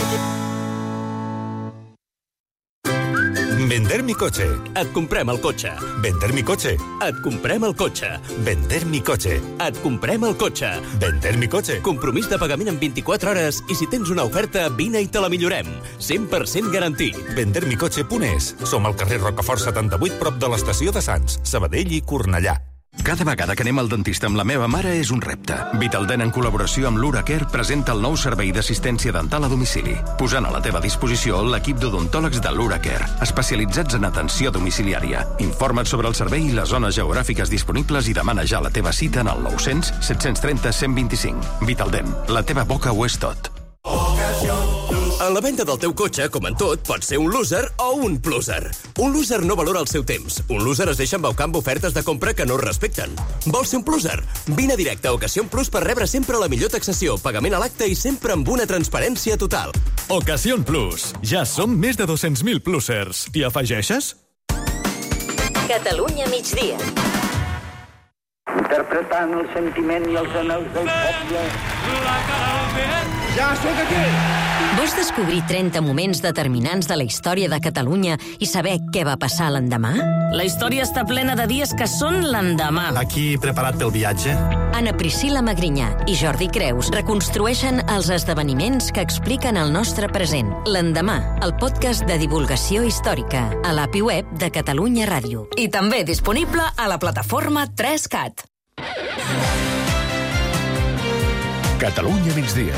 Vender mi coche. Et comprem el cotxe. Vender mi coche. Et comprem el cotxe. Vender mi coche. Et comprem el cotxe. Vender mi coche. Compromís de pagament en 24 hores i si tens una oferta, vine i te la millorem. 100% garantit. Vendermicoche.es. Som al carrer Rocafort 78, prop de l'estació de Sants, Sabadell i Cornellà.
Cada vegada que anem al dentista amb la meva mare és un repte. Vitaldent, en col·laboració amb l'Uracare, presenta el nou servei d'assistència dental a domicili, posant a la teva disposició l'equip d'odontòlegs de l'Uracare, especialitzats en atenció domiciliària. Informa't sobre el servei i les zones geogràfiques disponibles i demana ja la teva cita en el 900 730 125. Vitaldent, la teva boca ho és tot.
En la venda del teu cotxe, com en tot, pots ser un loser o un pluser. Un loser no valora el seu temps. Un loser es deixa embaucar amb ofertes de compra que no es respecten. Vols ser un pluser? Vine directe a Ocasión Plus per rebre sempre la millor taxació, pagament a l'acte i sempre amb una transparència total.
Ocasión Plus. Ja som més de 200.000 plusers. T'hi afegeixes?
Catalunya migdia.
Interpretant el sentiment i els anels del poble. Ja sóc aquí!
Vols descobrir 30 moments determinants de la història de Catalunya i saber què va passar l'endemà?
La història està plena de dies que són l'endemà.
Aquí preparat pel viatge?
Ana Priscila Magrinyà i Jordi Creus reconstrueixen els esdeveniments que expliquen el nostre present. L'endemà, el podcast de divulgació històrica, a l'API web de Catalunya Ràdio.
I també disponible a la plataforma 3CAT.
Catalunya migdia.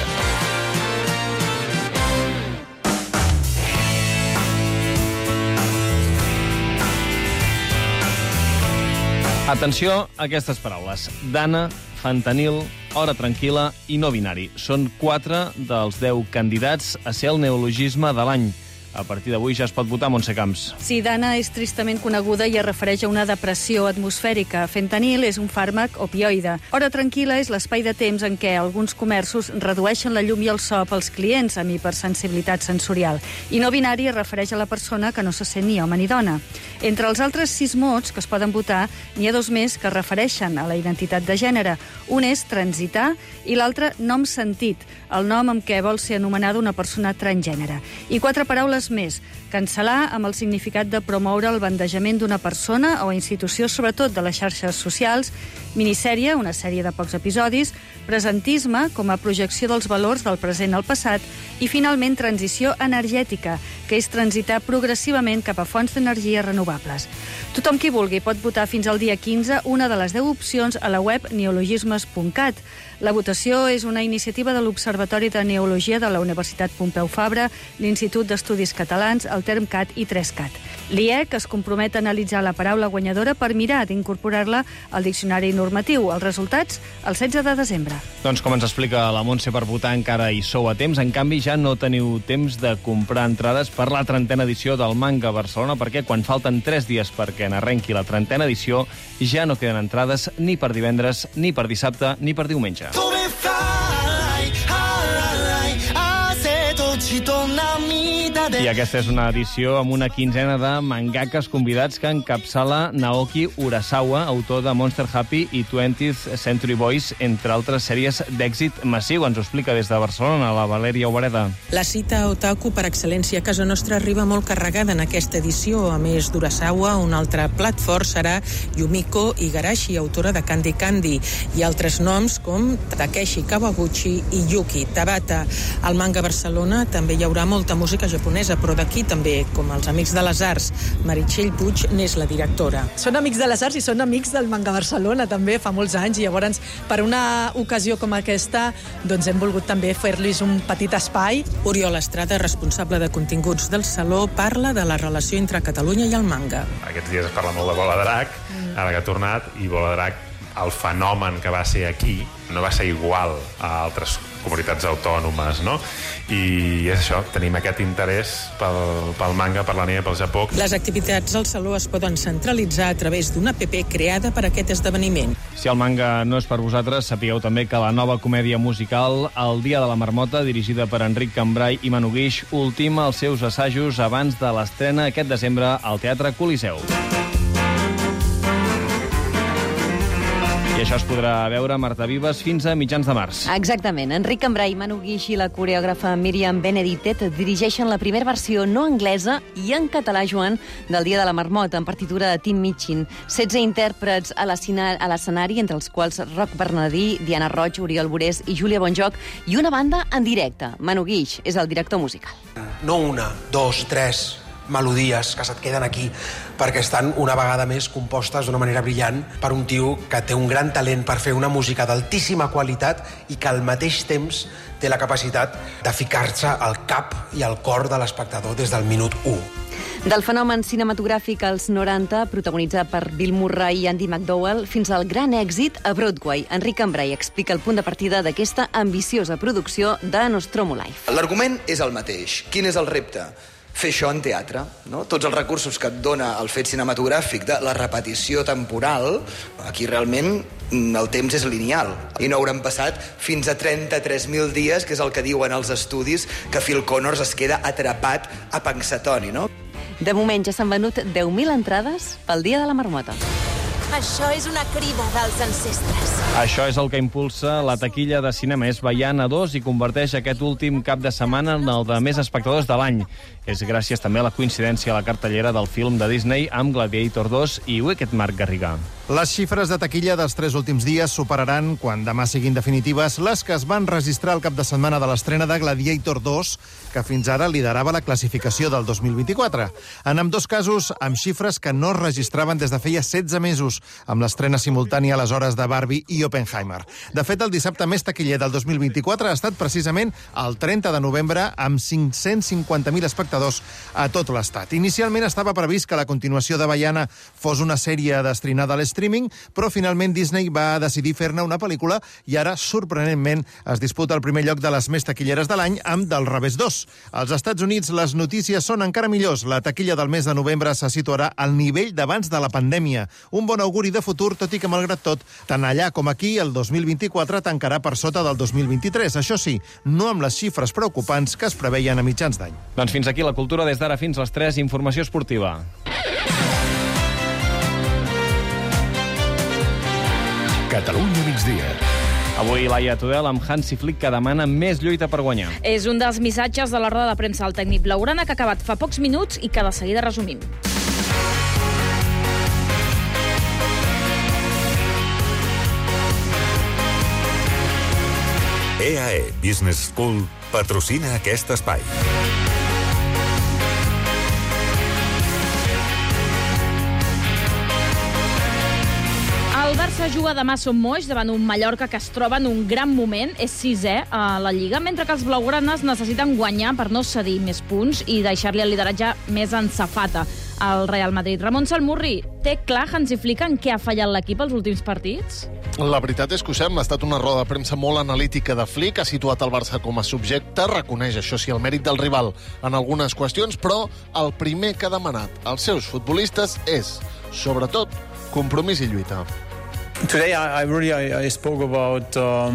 Atenció a aquestes paraules. Dana, fentanil, hora tranquil·la i no binari. Són 4 dels 10 candidats a ser el neologisme de l'any. A partir d'avui ja es pot votar, Montse Camps.
Sí, Dana és tristament coneguda i es refereix a una depressió atmosfèrica. Fentanil és un fàrmac opioide. Hora tranquil·la és l'espai de temps en què alguns comerços redueixen la llum i el so pels clients amb hipersensibilitat sensorial. I no binari es refereix a la persona que no se sent ni home ni dona. Entre els altres 6 mots que es poden votar, n'hi ha 2 més que es refereixen a la identitat de gènere. Un és transitar i l'altre nom sentit, el nom amb què vol ser anomenada una persona transgènere. I 4 paraules més. Cancel·lar amb el significat de promoure el bandejament d'una persona o institució, sobretot de les xarxes socials, minissèrie, una sèrie de pocs episodis, presentisme, com a projecció dels valors del present al passat, i finalment transició energètica, que és transitar progressivament cap a fonts d'energia renovables. Tothom qui vulgui pot votar fins al dia 15 una de les 10 opcions a la web neologismes.cat. La votació és una iniciativa de l'Observatori de Neologia de la Universitat Pompeu Fabra, l'Institut d'Estudis Catalans, el TermCat i 3CAT. L'IEC es compromet a analitzar la paraula guanyadora per mirar d'incorporar-la al diccionari normatiu. Els resultats, el 16 de desembre.
Doncs com ens explica la Montse, per votar encara hi sou a temps. En canvi, ja no teniu temps de comprar entrades per la 30a edició del Manga Barcelona, perquè quan falten 3 dies perquè n'arrenqui la 30a edició, ja no queden entrades ni per divendres, ni per dissabte, ni per diumenge. I aquesta és una edició amb una quinzena de mangakes convidats que encapçala Naoki Urasawa, autor de Monster Happy i 20th Century Boys, entre altres sèries d'èxit massiu. Ens ho explica des de Barcelona la Valèria Obreda.
La cita otaku per excel·lència a casa nostra arriba molt carregada en aquesta edició. A més d'Urasawa, un altre plat fort serà Yumiko Igarashi, autora de Candy Candy, i altres noms com Takeshi Kawaguchi i Yuki Tabata. Al Manga Barcelona també hi haurà molta música japonesa, però d'aquí també, com els Amics de les Arts. Meritxell Puig n'és la directora.
Són Amics de les Arts i són amics del Manga Barcelona també fa molts anys, i llavors per una ocasió com aquesta doncs hem volgut també fer-los un petit espai.
Oriol Estrada, responsable de continguts del Saló, parla de la relació entre Catalunya i el manga.
Aquests dies es parla molt de Bola Drac, ara que ha tornat, i Bola Drac, el fenomen que va ser aquí no va ser igual a altres comunitats autònomes, no? I és això, tenim aquest interès pel manga, per l'anime, pel Japó.
Les activitats al Saló es poden centralitzar a través d'una app creada per aquest esdeveniment.
Si el manga no és per vosaltres, sapigueu també que la nova comèdia musical El dia de la marmota, dirigida per Enric Cambrai i Manu Guix, ultima els seus assajos abans de l'estrena aquest desembre al Teatre Coliseu. I això es podrà veure a Marta Vives fins a mitjans de març.
Exactament. Enric Cambrai, Manu Guix i la coreògrafa Míriam Benedictet dirigeixen la primera versió no anglesa i en català, Joan, del Dia de la Marmota, en partitura de Tim Minchin. 16 intèrprets a l'escenari, entre els quals Roc Bernadí, Diana Roig, Oriol Borés i Júlia Bonjoc, i una banda en directe. Manu Guix és el director musical.
No una, dos, tres,
melodies que se't queden aquí, perquè estan una vegada més compostes d'una manera brillant per un tio que té un gran talent per fer una música d'altíssima qualitat i que al mateix temps té la capacitat de ficar-se al cap i al cor de l'espectador des del minut 1.
Del fenomen cinematogràfic als 90, protagonitzat per Bill Murray i Andy McDowell, fins al gran èxit a Broadway. Enric Cambray explica el punt de partida d'aquesta ambiciosa producció de Nostromo Life.
L'argument és el mateix. Quin és el repte? Fer això en teatre, no? Tots els recursos que et dona el fet cinematogràfic de la repetició temporal, aquí realment el temps és lineal. I no hauran passat fins a 33.000 dies, que és el que diuen els estudis, que Phil Connors es queda atrapat a Punxsutawney, no?
De moment ja s'han venut 10.000 entrades pel Dia de la Marmota.
Això és una crida dels ancestres.
Això és el que impulsa la taquilla de cinema. És Vaiana 2 i converteix aquest últim cap de setmana en el de més espectadors de l'any. És gràcies també a la coincidència a la cartellera del film de Disney amb Gladiator 2 i Wicked, Marc Garrigà.
Les xifres de taquilla dels 3 últims dies superaran, quan demà siguin definitives, les que es van registrar el cap de setmana de l'estrena de Gladiator 2, que fins ara liderava la classificació del 2024. En ambdós casos, amb xifres que no es registraven des de feia 16 mesos, amb l'estrena simultània aleshores de Barbie i Oppenheimer. De fet, el dissabte més taquiller del 2024 ha estat precisament el 30 de novembre, amb 550.000 espectadors a tot l'estat. Inicialment estava previst que la continuació de Vaiana fos una sèrie destinada a streaming, però finalment Disney va decidir fer-ne una pel·lícula i ara, sorprenentment, es disputa el primer lloc de les més taquilleres de l'any amb Del revés 2. Als Estats Units les notícies són encara millors. La taquilla del mes de novembre se situarà al nivell d'abans de la pandèmia. Un bon auguri de futur, tot i que, malgrat tot, tant allà com aquí, el 2024 tancarà per sota del 2023. Això sí, no amb les xifres preocupants que es preveien a mitjans d'any.
Doncs fins aquí la cultura, des d'ara fins les 3, informació esportiva.
Catalunya migdia.
Avui Laia Tudel amb Hansi Flick, que demana més lluita per guanyar.
És un dels missatges de la roda de premsa del tècnic blaugrana, que ha acabat fa pocs minuts i que de seguida resumim.
EAE Business School patrocina aquest espai.
El Barça juga demà a Son Moix davant un Mallorca que es troba en un gran moment, és 6è a la Lliga, mentre que els blaugranes necessiten guanyar per no cedir més punts i deixar-li el lideratge més en safata al Real Madrid. Ramon Salmurri, té clar Hansi Flick en què ha fallat l'equip els últims partits?
La veritat és que ho sembla. Ha estat una roda de premsa molt analítica de Flick, ha situat el Barça com a subjecte, reconeix, això sí, el mèrit del rival en algunes qüestions, però el primer que ha demanat als seus futbolistes és, sobretot, compromís i lluita.
Today I spoke about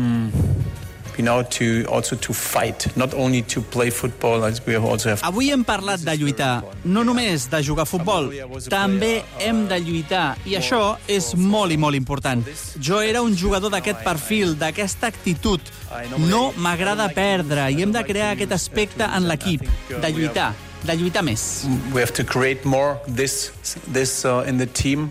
to fight, not only to play football, as we also have.
Avui hem parlat de lluitar, no només de jugar a futbol, també hem de lluitar, i això és molt i molt important. Jo era un jugador d'aquest perfil, d'aquesta actitud. No m'agrada perdre, i hem de crear aquest aspecte en l'equip, de lluitar més.
We have to create more this in the team,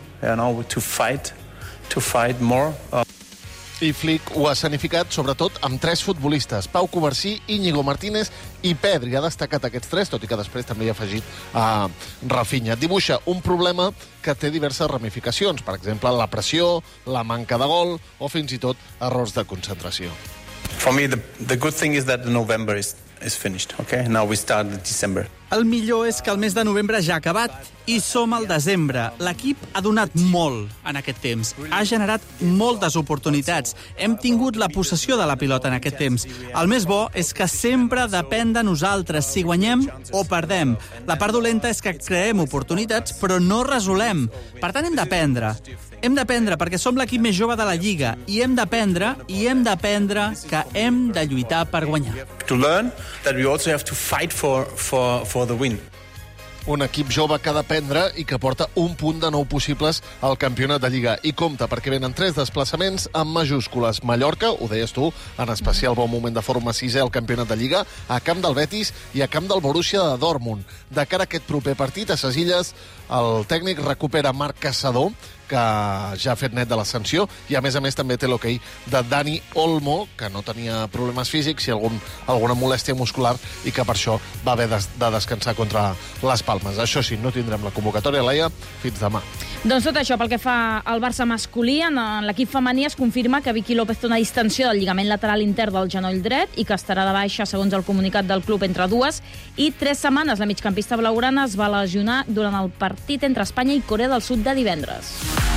to fight more.
I Flick ho ha escenificat sobretot amb 3 futbolistes, Pau Covarsí, Íñigo Martínez i Pedri. Ha destacat aquests 3, tot i que després també hi ha afegit Rafinha. Dibuixa un problema que té diverses ramificacions, per exemple, la pressió, la manca de gol o fins i tot errors de concentració.
For me, the good thing is that November is finished, okay? Now we start December.
El millor és que el mes de novembre ja ha acabat i som al desembre. L'equip ha donat molt en aquest temps. Ha generat moltes oportunitats. Hem tingut la possessió de la pilota en aquest temps. El més bo és que sempre depèn de nosaltres, si guanyem o perdem. La part dolenta és que creem oportunitats, però no resolem. Per tant, hem d'aprendre. Hem d'aprendre perquè som l'equip més jove de la Lliga i hem d'aprendre que hem de lluitar per guanyar.
To learn that we also have to fight for the win.
Un equip jove que ha d'aprendre i que porta un punt de 9 possibles al campionat de Lliga. I compta, perquè venen 3 desplaçaments amb majúscules. Mallorca, ho deies tu, en especial bon moment de forma 6è al campionat de Lliga, a camp del Betis i a camp del Borussia de Dortmund. De cara a aquest proper partit a ses Illes, el tècnic recupera Marc Caçador, que ja ha fet net de l'ascensió, i a més també té l'hoquei de Dani Olmo, que no tenia problemes físics i alguna molèstia muscular, i que per això va haver de descansar contra les Palmes. Això sí, no tindrem la convocatòria, Laia, fins demà.
Doncs tot això pel que fa al Barça masculí. En l'equip femení es confirma que Vicky López té una distensió del lligament lateral intern del genoll dret i que estarà de baixa, segons el comunicat del club, entre 2 i 3 setmanes. La migcampista blaugrana es va lesionar durant el partit entre Espanya i Corea del Sud de divendres.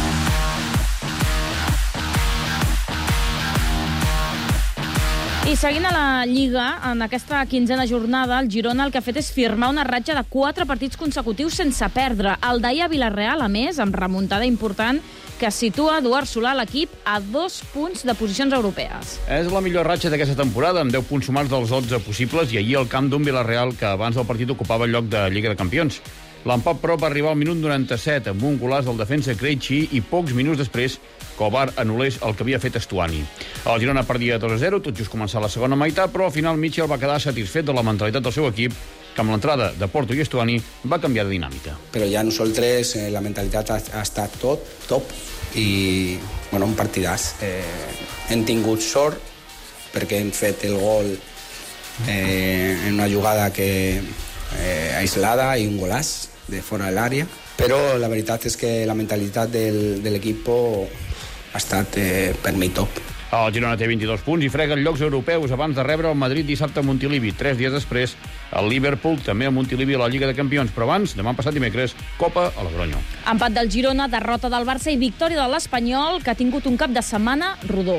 I seguint a la Lliga, en aquesta 15a jornada, el Girona el que ha fet és firmar una ratxa de 4 partits consecutius sense perdre. El d'ahir a Vilareal, a més, amb remuntada important, que situa Eduard Solà l'equip a 2 punts de posicions europees.
És la millor ratxa d'aquesta temporada, amb 10 punts sumats dels 12 possibles, i ahir al camp d'un Vilareal que abans del partit ocupava el lloc de Lliga de Campions. L'empat, però, va arribar al minut 97 amb un golaç del defensa Krejci i pocs minuts després que el VAR anul·lés el que havia fet Estuani. El Girona perdia 2-0, tot just començar la segona meitat, però al final Michel va quedar satisfet de la mentalitat del seu equip, que amb l'entrada de Porto i Estuani va canviar de dinàmica.
Però ja nosaltres la mentalitat ha estat top i un partidàs. Hem tingut sort perquè hem fet el gol en una jugada aislada i un golaç de fora de l'àrea, però la veritat és que la mentalitat de l'equip ha estat per mi top.
El Girona té 22 punts i frega en llocs europeus abans de rebre el Madrid dissabte a Montilivi. 3 dies després, el Liverpool també a Montilivi a la Lliga de Campions, però abans, demà passat dimecres, Copa a Logronyo.
Empat del Girona, derrota del Barça i victòria de l'Espanyol, que ha tingut un cap de setmana rodó.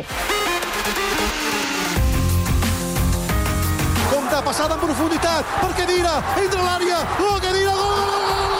Compte, passada en profunditat, per Khedira, entra a l'àrea, Khedira, gol!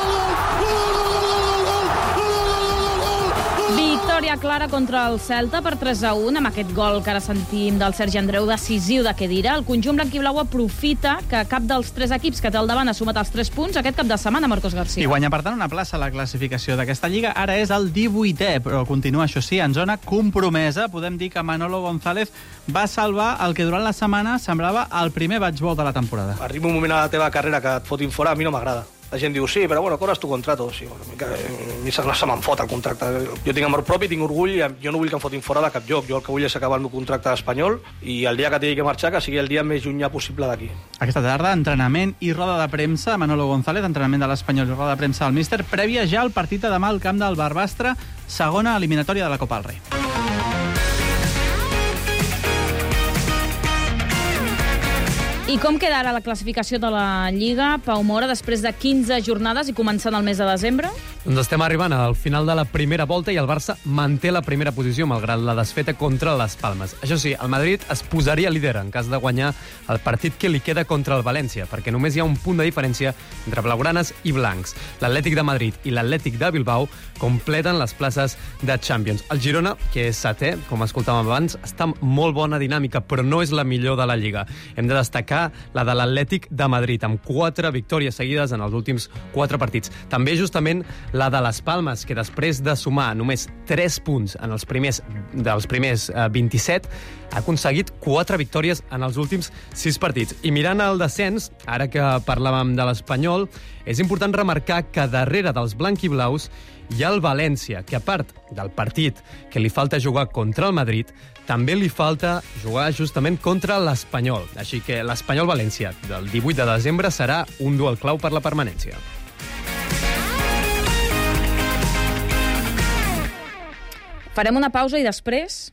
Victòria clara contra el Celta per 3-1, amb aquest gol que ara sentim del Sergi Andreu, decisiu de Khedira. El conjunt blanquiblau aprofita que cap dels 3 equips que té al davant ha sumat els 3 punts aquest cap de setmana, Marcos García.
I guanya, per tant, una plaça a la classificació d'aquesta Lliga. Ara és el 18è, però continua, això sí, en zona compromesa. Podem dir que Manolo González va salvar el que durant la setmana semblava el primer batxbol de la temporada.
Arriba un moment a la teva carrera que et fotin fora, a mi no m'agrada. La gent diu, sí, però cobres tu contrato. Sí, a mi se me'n fot el contracte. Jo tinc amor propi, tinc orgull, jo no vull que em fotin fora de cap lloc. Jo el que vull és acabar el meu contracte d'Espanyol i el dia que tingui que marxar, que sigui el dia més llunyà possible d'aquí.
Aquesta tarda, entrenament i roda de premsa. Manolo González, entrenament de l'Espanyol i roda de premsa del míster, prèvia ja al partit de demà al camp del Barbastre, segona eliminatòria de la Copa del Rei.
I com queda ara la classificació de la Lliga, Pau Mora, després de 15 jornades i començant el mes de desembre?
Doncs estem arribant al final de la primera volta i el Barça manté la primera posició, malgrat la desfeta contra les Palmes. Això sí, el Madrid es posaria líder en cas de guanyar el partit que li queda contra el València, perquè només hi ha un punt de diferència entre blaugranes i blancs. L'Atlètic de Madrid i l'Atlètic de Bilbao completen les places de Champions. El Girona, que és setè, com escoltàvem abans, està amb molt bona dinàmica, però no és la millor de la Lliga. Hem de destacar la de l'Atlètic de Madrid, amb 4 victòries seguides en els últims 4 partits. També, justament, la de les Palmes, que després de sumar només 3 punts en els primers 27, ha aconseguit 4 victòries en els últims 6 partits. I mirant el descens, ara que parlàvem de l'Espanyol, és important remarcar que darrere dels blanquiblaus hi ha el València, que a part del partit que li falta jugar contra el Madrid, també li falta jugar justament contra l'Espanyol. Així que l'Espanyol-València del 18 de desembre serà un duel clau per la permanència.
Farem una pausa i després...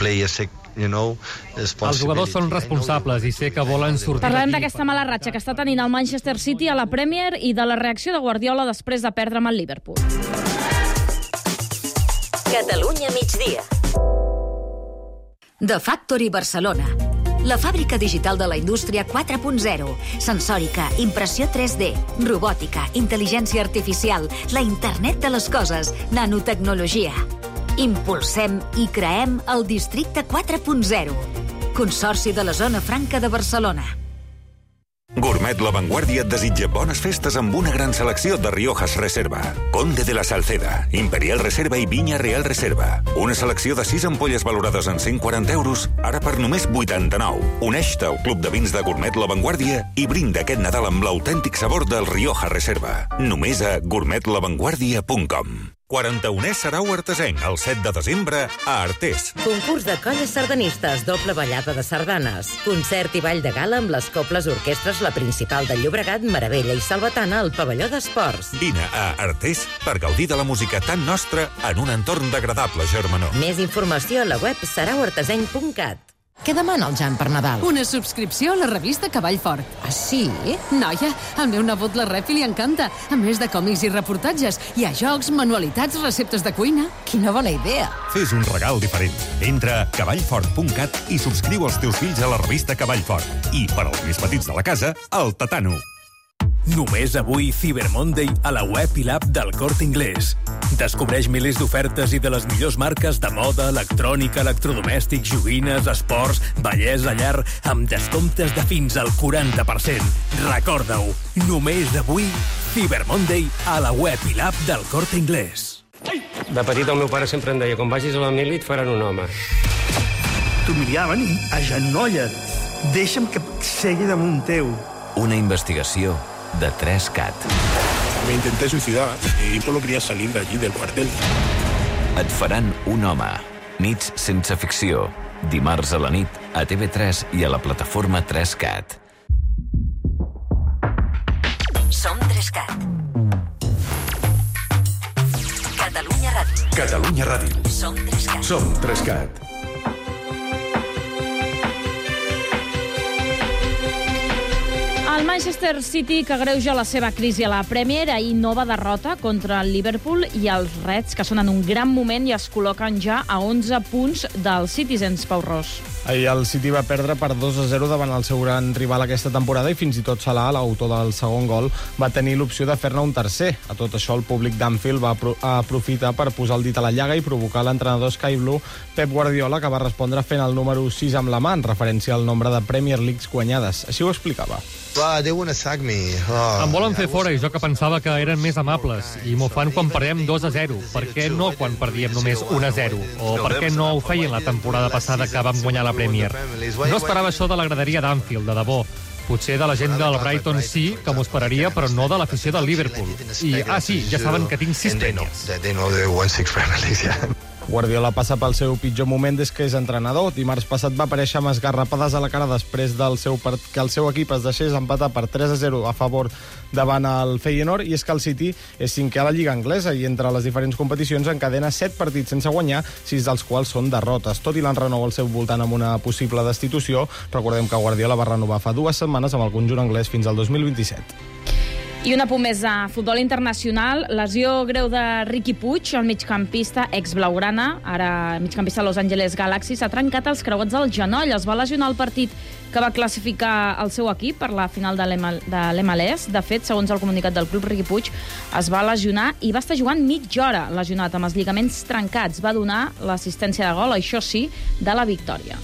Els jugadors són responsables i sé que volen sortir...
Parlarem d'aquesta mala ratxa que està tenint el Manchester City a la Premier i de la reacció de Guardiola després de perdre amb el Liverpool.
Catalunya migdia. The Factory Barcelona. La fàbrica digital de la indústria 4.0. Sensòrica, impressió 3D, robòtica, intel·ligència artificial, la internet de les coses, nanotecnologia. Impulsem i creem el Districte 4.0. Consorci de la Zona Franca de Barcelona.
Gourmet La Vanguardia et desitja bones festes amb una gran selecció de Riojas Reserva, Conde de la Salceda, Imperial Reserva i Viña Real Reserva. Una selecció de 6 ampolles valorades en 140 euros ara per només 89. Uneix-te al Club de Vins de Gourmet La Vanguardia i brinda aquest Nadal amb l'autèntic sabor del Rioja Reserva. Només a gourmetlavanguardia.com. 41è Sarau Artesenc, el 7 de desembre, a Artés.
Concurs de colles sardanistes, doble ballada de sardanes. Concert i ball de gala amb les cobles orquestres La Principal de Llobregat, Meravella i Salvatana al pavelló d'esports.
Vine a Artés per gaudir de la música tan nostra en un entorn d'agradable germanor.
Més informació a la web sarauartesenc.cat.
Què demana el Jan per Nadal?
Una subscripció a la revista Cavall Fort.
Ah, sí?
Noia, al meu nebot la rep i li encanta. A més de còmics i reportatges. Hi ha jocs, manualitats, receptes de cuina.
Quina bona idea.
Fes un regal diferent. Entra a cavallfort.cat i subscriu els teus fills a la revista Cavall Fort. I, per als més petits de la casa, el Tatano.
Només avui Cyber Monday a la web i l'app del Corte Inglés. Descobreix milers d'ofertes i de les millors marques de moda, electrònica, electrodomèstics, joguines, esports, bellesa, llar, amb descomptes de fins al 40%. Recorda-ho, només avui Cyber Monday a la web i l'app del Corte Inglés.
De petit el meu pare sempre em deia: quan vagis a la mili et faran un home.
T'humiliaven i agenolla't. Deixa'm que segui damunt teu.
Una investigació de 3CAT.
Me intenté suicidar y solo quería salir de allí, del cuartel.
Et faran un home. Nits sense ficció. Dimarts a la nit, a TV3 i a la plataforma 3CAT.
Som 3CAT. Catalunya Ràdio.
Catalunya Ràdio.
Som 3CAT.
Som 3CAT.
El Manchester City, que greuja la seva crisi a la Premier, ahir nova derrota contra el Liverpool i els Reds, que són en un gran moment i es col·loquen ja a 11 punts dels Citizens, Pau Ros.
Ahir el City va perdre per 2-0 davant el seu gran rival aquesta temporada i fins i tot Salah, l'autor del segon gol, va tenir l'opció de fer-ne un tercer. A tot això, el públic d'Anfield va aprofitar per posar el dit a la llaga i provocar l'entrenador Sky Blue, Pep Guardiola, que va respondre fent el número 6 amb la mà, en referència al nombre de Premier Leagues guanyades. Així ho explicava.
Em volen fer fora i jo que pensava que eren més amables. I m'ho fan quan perdem 2-0. Per què no quan perdíem només 1-0? O per què no ho feien la temporada passada que vam guanyar la Premier? No esperava això de la graderia d'Anfield, de debò. Potser de la gent del Brighton sí, que m'ho esperaria, però no de l'afició del Liverpool. I, sí, ja saben que tinc 6 premis.
Guardiola passa pel seu pitjor moment des que és entrenador. Dimarts passat va aparèixer amb esgarrapades a la cara després que el seu equip es deixés empatar per 3-0 a favor davant el Feyenoord, i és que el City és cinquè a la Lliga Anglesa i entre les diferents competicions encadena 7 partits sense guanyar, 6 dels quals són derrotes. Tot i l'enrenou al seu voltant amb una possible destitució, recordem que Guardiola va renovar fa 2 setmanes amb el conjunt anglès fins al 2027.
I un apunt més de futbol internacional. Lesió greu de Riqui Puig, el migcampista ex-blaugrana, ara migcampista de Los Angeles Galaxy, s'ha trencat els creuats del genoll. Es va lesionar el partit que va classificar el seu equip per la final de l'MLS. De fet, segons el comunicat del club, Riqui Puig es va lesionar i va estar jugant mitja hora lesionat amb els lligaments trencats. Va donar l'assistència de gol, això sí, de la victòria.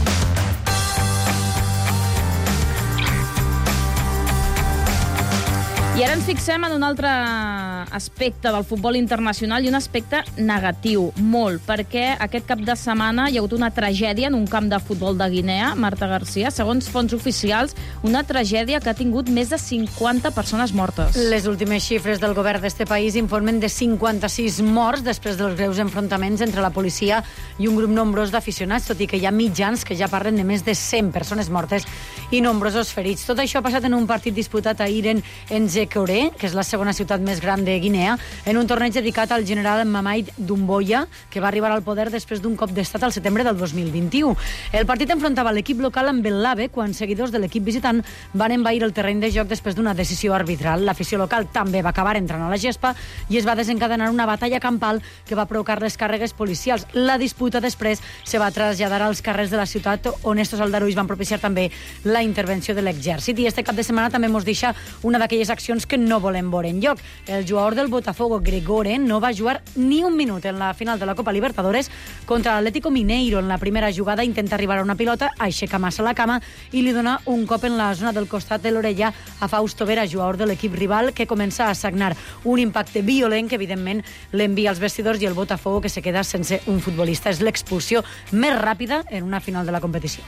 I ara ens fixem en un altre aspecte del futbol internacional i un aspecte negatiu, molt, perquè aquest cap de setmana hi ha hagut una tragèdia en un camp de futbol de Guinea, Marta Garcia, segons fonts oficials, una tragèdia que ha tingut més de 50 persones mortes.
Les últimes xifres del govern d'este país informen de 56 morts després dels greus enfrontaments entre la policia i un grup nombrós d'aficionats, tot i que hi ha mitjans que ja parlen de més de 100 persones mortes i nombrosos ferits. Tot això ha passat en un partit disputat ahir en Nzekore, que és la segona ciutat més gran de Guinea, en un torneig dedicat al general Mamadi Doumbouya, que va arribar al poder després d'un cop d'estat al setembre del 2021. El partit enfrontava l'equip local amb el LAVE quan seguidors de l'equip visitant van envair el terreny de joc després d'una decisió arbitral. L'afició local també va acabar entrant a la gespa i es va desencadenar una batalla campal que va provocar les càrregues policials. La disputa després se va traslladar als carrers de la ciutat, on estos aldarulls van propiciar també la intervenció de l'exèrcit. I este cap de setmana també mos deixa una d'aquelles accions que no volem veure enlloc. Els jugadors jugador del Botafogo, Gregoren, no va jugar ni un minut en la final de la Copa Libertadores contra l'Atlético Mineiro. En la primera jugada intenta arribar a una pilota, aixeca massa la cama i li dona un cop en la zona del costat de l'orella a Fausto Vera, jugador de l'equip rival, que comença a sagnar. Un impacte violent que, evidentment, l'envia als vestidors i el Botafogo, que se queda sense un futbolista. És l'expulsió més ràpida en una final de la competició.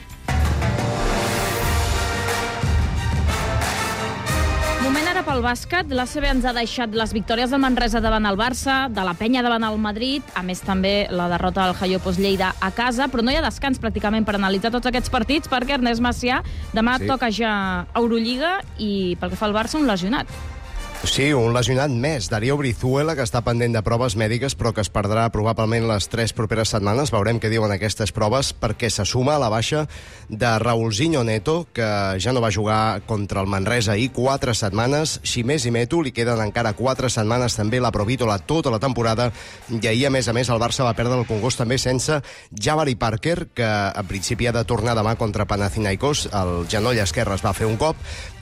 Moment ara pel bàsquet. L'ACB ens ha deixat les victòries del Manresa davant el Barça, de la Penya davant el Madrid, a més també la derrota del Jaiopos Lleida a casa, però no hi ha descans pràcticament per analitzar tots aquests partits, perquè Ernest Macià demà toca ja Eurolliga i pel que fa al Barça un lesionat.
Sí, un lesionat més, Darío Brizuela, que està pendent de proves mèdiques, però que es perdrà probablement les 3 properes setmanes. Veurem què diuen aquestes proves, perquè se suma a la baixa de Raulzinho Neto, que ja no va jugar contra el Manresa ahir 4 setmanes. Ximés i Meto li queden encara 4 setmanes, també la Provítola tota la temporada, i ahir, a més, el Barça va perdre el Congost també sense Jabari Parker, que en principi ha de tornar demà contra Panathinaikos. El genoll esquerre es va fer un cop,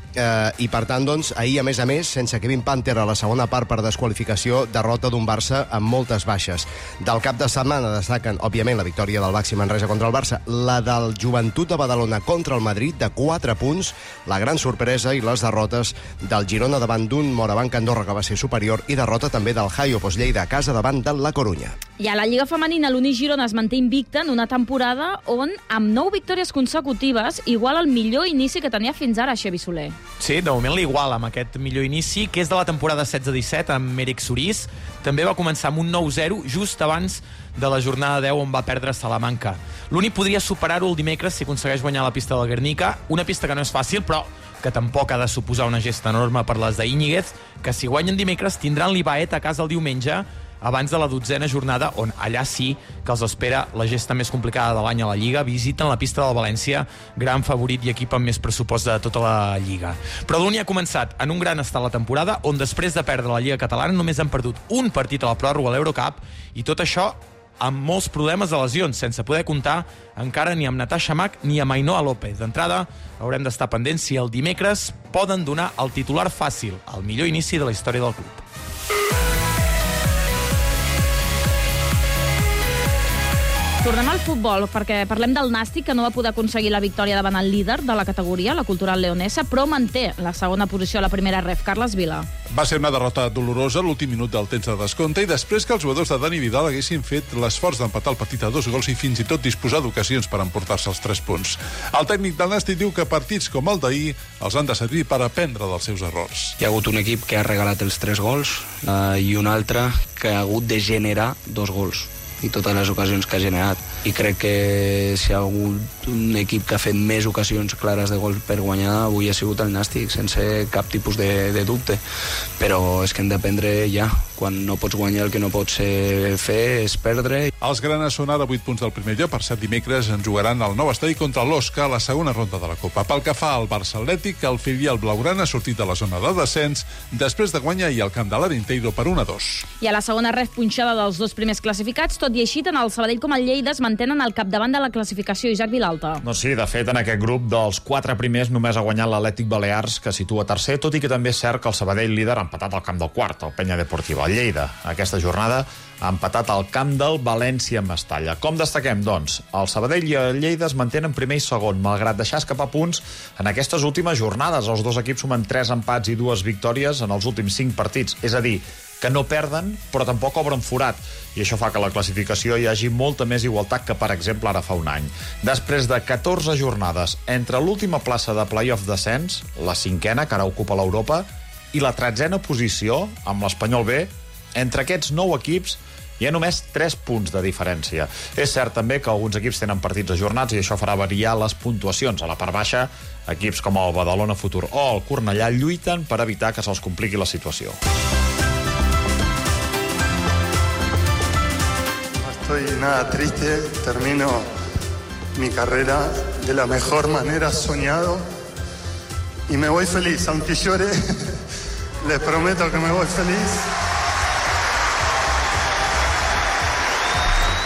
i per tant, doncs, ahir, a més, sense Kevin Panther a la segona part per desqualificació, derrota d'un Barça amb moltes baixes. Del cap de setmana destaquen, òbviament, la victòria del Baxi Manresa contra el Barça, la del Joventut de Badalona contra el Madrid, de 4 punts, la gran sorpresa, i les derrotes del Girona davant d'un Morabanc Andorra, que va ser superior, i derrota també del Jaiopos Lleida a casa davant de la Corunya.
I a la Lliga Femenina, l'Uni Girona es manté invicta en una temporada on, amb 9 victòries consecutives, igual el millor inici que tenia fins ara Xevi Soler.
Sí, de moment l'igual amb aquest millor inici, que és de la temporada 16-17 amb Eric Sorís. També va començar amb un 9-0 just abans de la jornada 10 on va perdre Salamanca. L'Uni podria superar-ho el dimecres si aconsegueix guanyar la pista del Guernica, una pista que no és fàcil, però que tampoc ha de suposar una gesta enorme per les d'Íñiguez, que si guanyen dimecres tindran l'Ibaet a casa el diumenge, abans de la 12a jornada, on allà sí que els espera la gesta més complicada de l'any a la Lliga. Visiten la pista del València, gran favorit i equip amb més pressupost de tota la Lliga. Però l'Uni ha començat en un gran estat la temporada, on després de perdre la Lliga Catalana només han perdut un partit a la pròrroga a l'Eurocup, i tot això amb molts problemes de lesions, sense poder comptar encara ni amb Natasha Mac ni amb Ainhoa López. D'entrada, haurem d'estar pendents si el dimecres poden donar el titular fàcil, el millor inici de la història del club.
Tornem al futbol, perquè parlem del Nàstic, que no va poder aconseguir la victòria davant el líder de la categoria, la Cultural Leonesa, però manté la segona posició a la primera ref. Carles Vila.
Va ser una derrota dolorosa a l'últim minut del temps de descompte, i després que els jugadors de Dani Vidal haguessin fet l'esforç d'empatar el partit a 2 gols i fins i tot disposar d'ocasions per emportar-se els 3 punts. El tècnic del Nàstic diu que partits com el d'ahir els han de servir per aprendre dels seus errors.
Hi ha hagut un equip que ha regalat els 3 gols i un altre que ha hagut de generar 2 gols i totes les ocasions que ha generat. I crec que si hi ha hagut un equip que ha fet més ocasions clares de gol per guanyar, avui ha sigut el Nàstic, sense cap tipus de dubte. Però és que hem d'aprendre ja. Quan no pots guanyar, el que no pots fer és perdre.
Els granes són ara 8 punts del primer lloc. Per cert, dimecres en jugaran al nou estadi contra l'Osca a la segona ronda de la Copa. Pel que fa al Barça Atlètic, el filial blaugrana ha sortit de la zona de descens després de guanyar i al camp de l'Arenteiro per 1-2.
I a la segona ref punxada dels 2 primers classificats, tot i així, tant el Sabadell com el Lleida es mantenen al capdavant de la classificació. Isaac Vilalta.
No, sí, de fet, en aquest grup dels 4 primers només ha guanyat l'Atlètic Balears, que situa tercer, tot i que també és cert que el Sabadell líder ha empatat al camp del quart, el Penya Deportiva. El Lleida, aquesta jornada, ha empatat al camp del València Mestalla. Com destaquem, doncs? El Sabadell i el Lleida es mantenen primer i segon, malgrat deixar escapar punts en aquestes últimes jornades. Els dos equips sumen 3 empats i 2 victòries en els últims 5 partits. És a dir, que no perden, però tampoc obren forat. I això fa que a la classificació hi hagi molta més igualtat que, per exemple, ara fa un any. Després de 14 jornades entre l'última plaça de play-off descens, la 5a, que ara ocupa l'Europa, i la 13a posició, amb l'Espanyol B, entre aquests 9 equips hi ha només 3 punts de diferència. És cert també que alguns equips tenen partits ajornats i això farà variar les puntuacions. A la part baixa, equips com el Badalona Futur o el Cornellà lluiten per evitar que se'ls compliqui la situació.
No estoy nada triste, termino mi carrera de la mejor manera soñado y me voy feliz, aunque llore, les prometo que me voy feliz.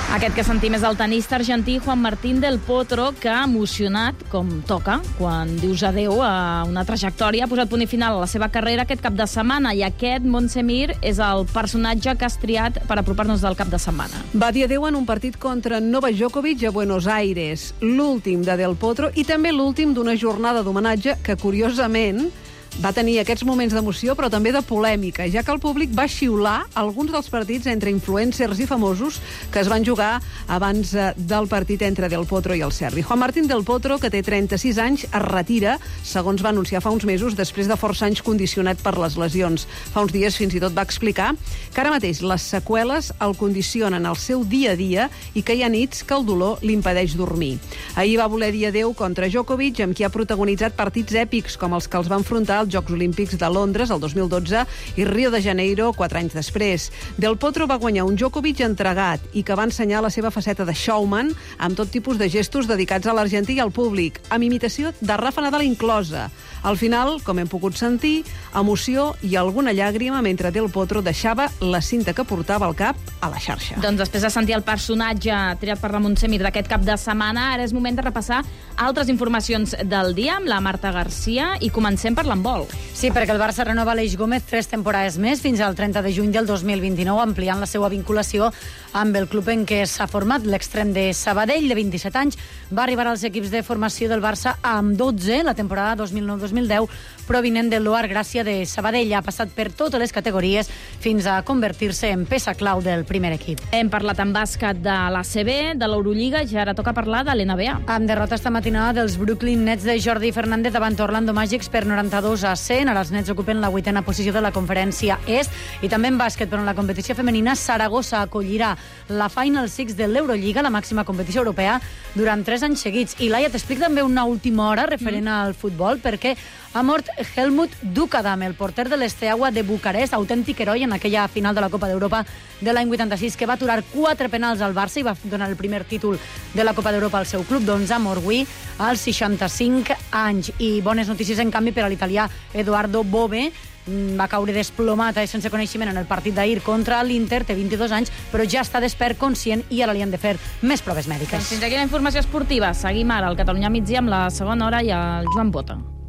Aquest que sentim és el tenista argentí Juan Martín del Potro, que ha emocionat, com toca, quan dius adeu a una trajectòria, ha posat punt i final a la seva carrera aquest cap de setmana, i aquest, Montse Mir, és el personatge que has triat per apropar-nos del cap de setmana.
Va dir adeu en un partit contra Novak Djokovic a Buenos Aires, l'últim de Del Potro i també l'últim d'una jornada d'homenatge que, curiosament, va tenir aquests moments d'emoció, però també de polèmica, ja que el públic va xiular alguns dels partits entre influencers i famosos que es van jugar abans del partit entre Del Potro i el serbi. Juan Martín Del Potro, que té 36 anys, es retira, segons va anunciar fa uns mesos, després de força anys condicionat per les lesions. Fa uns dies fins i tot va explicar que ara mateix les seqüeles el condicionen al seu dia a dia i que hi ha nits que el dolor l'impedeix dormir. Ahir va voler dir adeu contra Djokovic, amb qui ha protagonitzat partits èpics com els que els va enfrontar als Jocs Olímpics de Londres el 2012 i Rio de Janeiro 4 anys després. Del Potro va guanyar un Djokovic entregat i que va ensenyar la seva faceta de showman amb tot tipus de gestos dedicats a l'argentí i al públic, amb imitació de Rafa Nadal inclosa. Al final, com hem pogut sentir, emoció i alguna llàgrima mentre Del Potro deixava la cinta que portava al cap a la xarxa.
Doncs després de sentir el personatge triat per la Montse Mir d'aquest cap de setmana, ara és moment de repassar altres informacions del dia amb la Marta Garcia i comencem per l'handbol.
Sí, perquè el Barça renova Aleix Gómez 3 temporades més fins al 30 de juny del 2029, ampliant la seva vinculació amb el club en què s'ha format. L'extrem de Sabadell, de 27 anys, va arribar als equips de formació del Barça amb 12 la temporada 2009-2010, provinent del Loar Gràcia de Sabadell. Ha passat per totes les categories fins a convertir-se en peça clau del primer equip.
Hem parlat en bàsquet de l'ACB, de l'Eurolliga, i ara toca parlar de l'NBA.
Amb derrota esta matinada dels Brooklyn Nets de Jordi Fernández davant Orlando Magic per 92-100. Ara els Nets ocupen la 8a posició de la conferència Est. I també en bàsquet, però en la competició femenina, Saragossa acollirà la Final Six de l'Eurolliga, la màxima competició europea, durant 3 anys seguits. I Laia, t'explic també una última hora referent al futbol, perquè ha mort Helmut Dukadam, el porter de l'Esteaua de Bucarest, autèntic heroi en aquella final de la Copa d'Europa de l'any 86, que va aturar 4 penals al Barça i va donar el primer títol de la Copa d'Europa al seu club. Doncs ha mort avui als 65 anys. I bones notícies, en canvi, per a l'italià Edoardo Bove. Va caure desplomat i sense coneixement en el partit d'ahir contra l'Inter, té 22 anys, però ja està despert, conscient, i ara li han de fer més proves mèdiques.
Fins aquí la informació esportiva. Seguim ara al Catalunya Migdia amb la segona hora i el Joan Bota.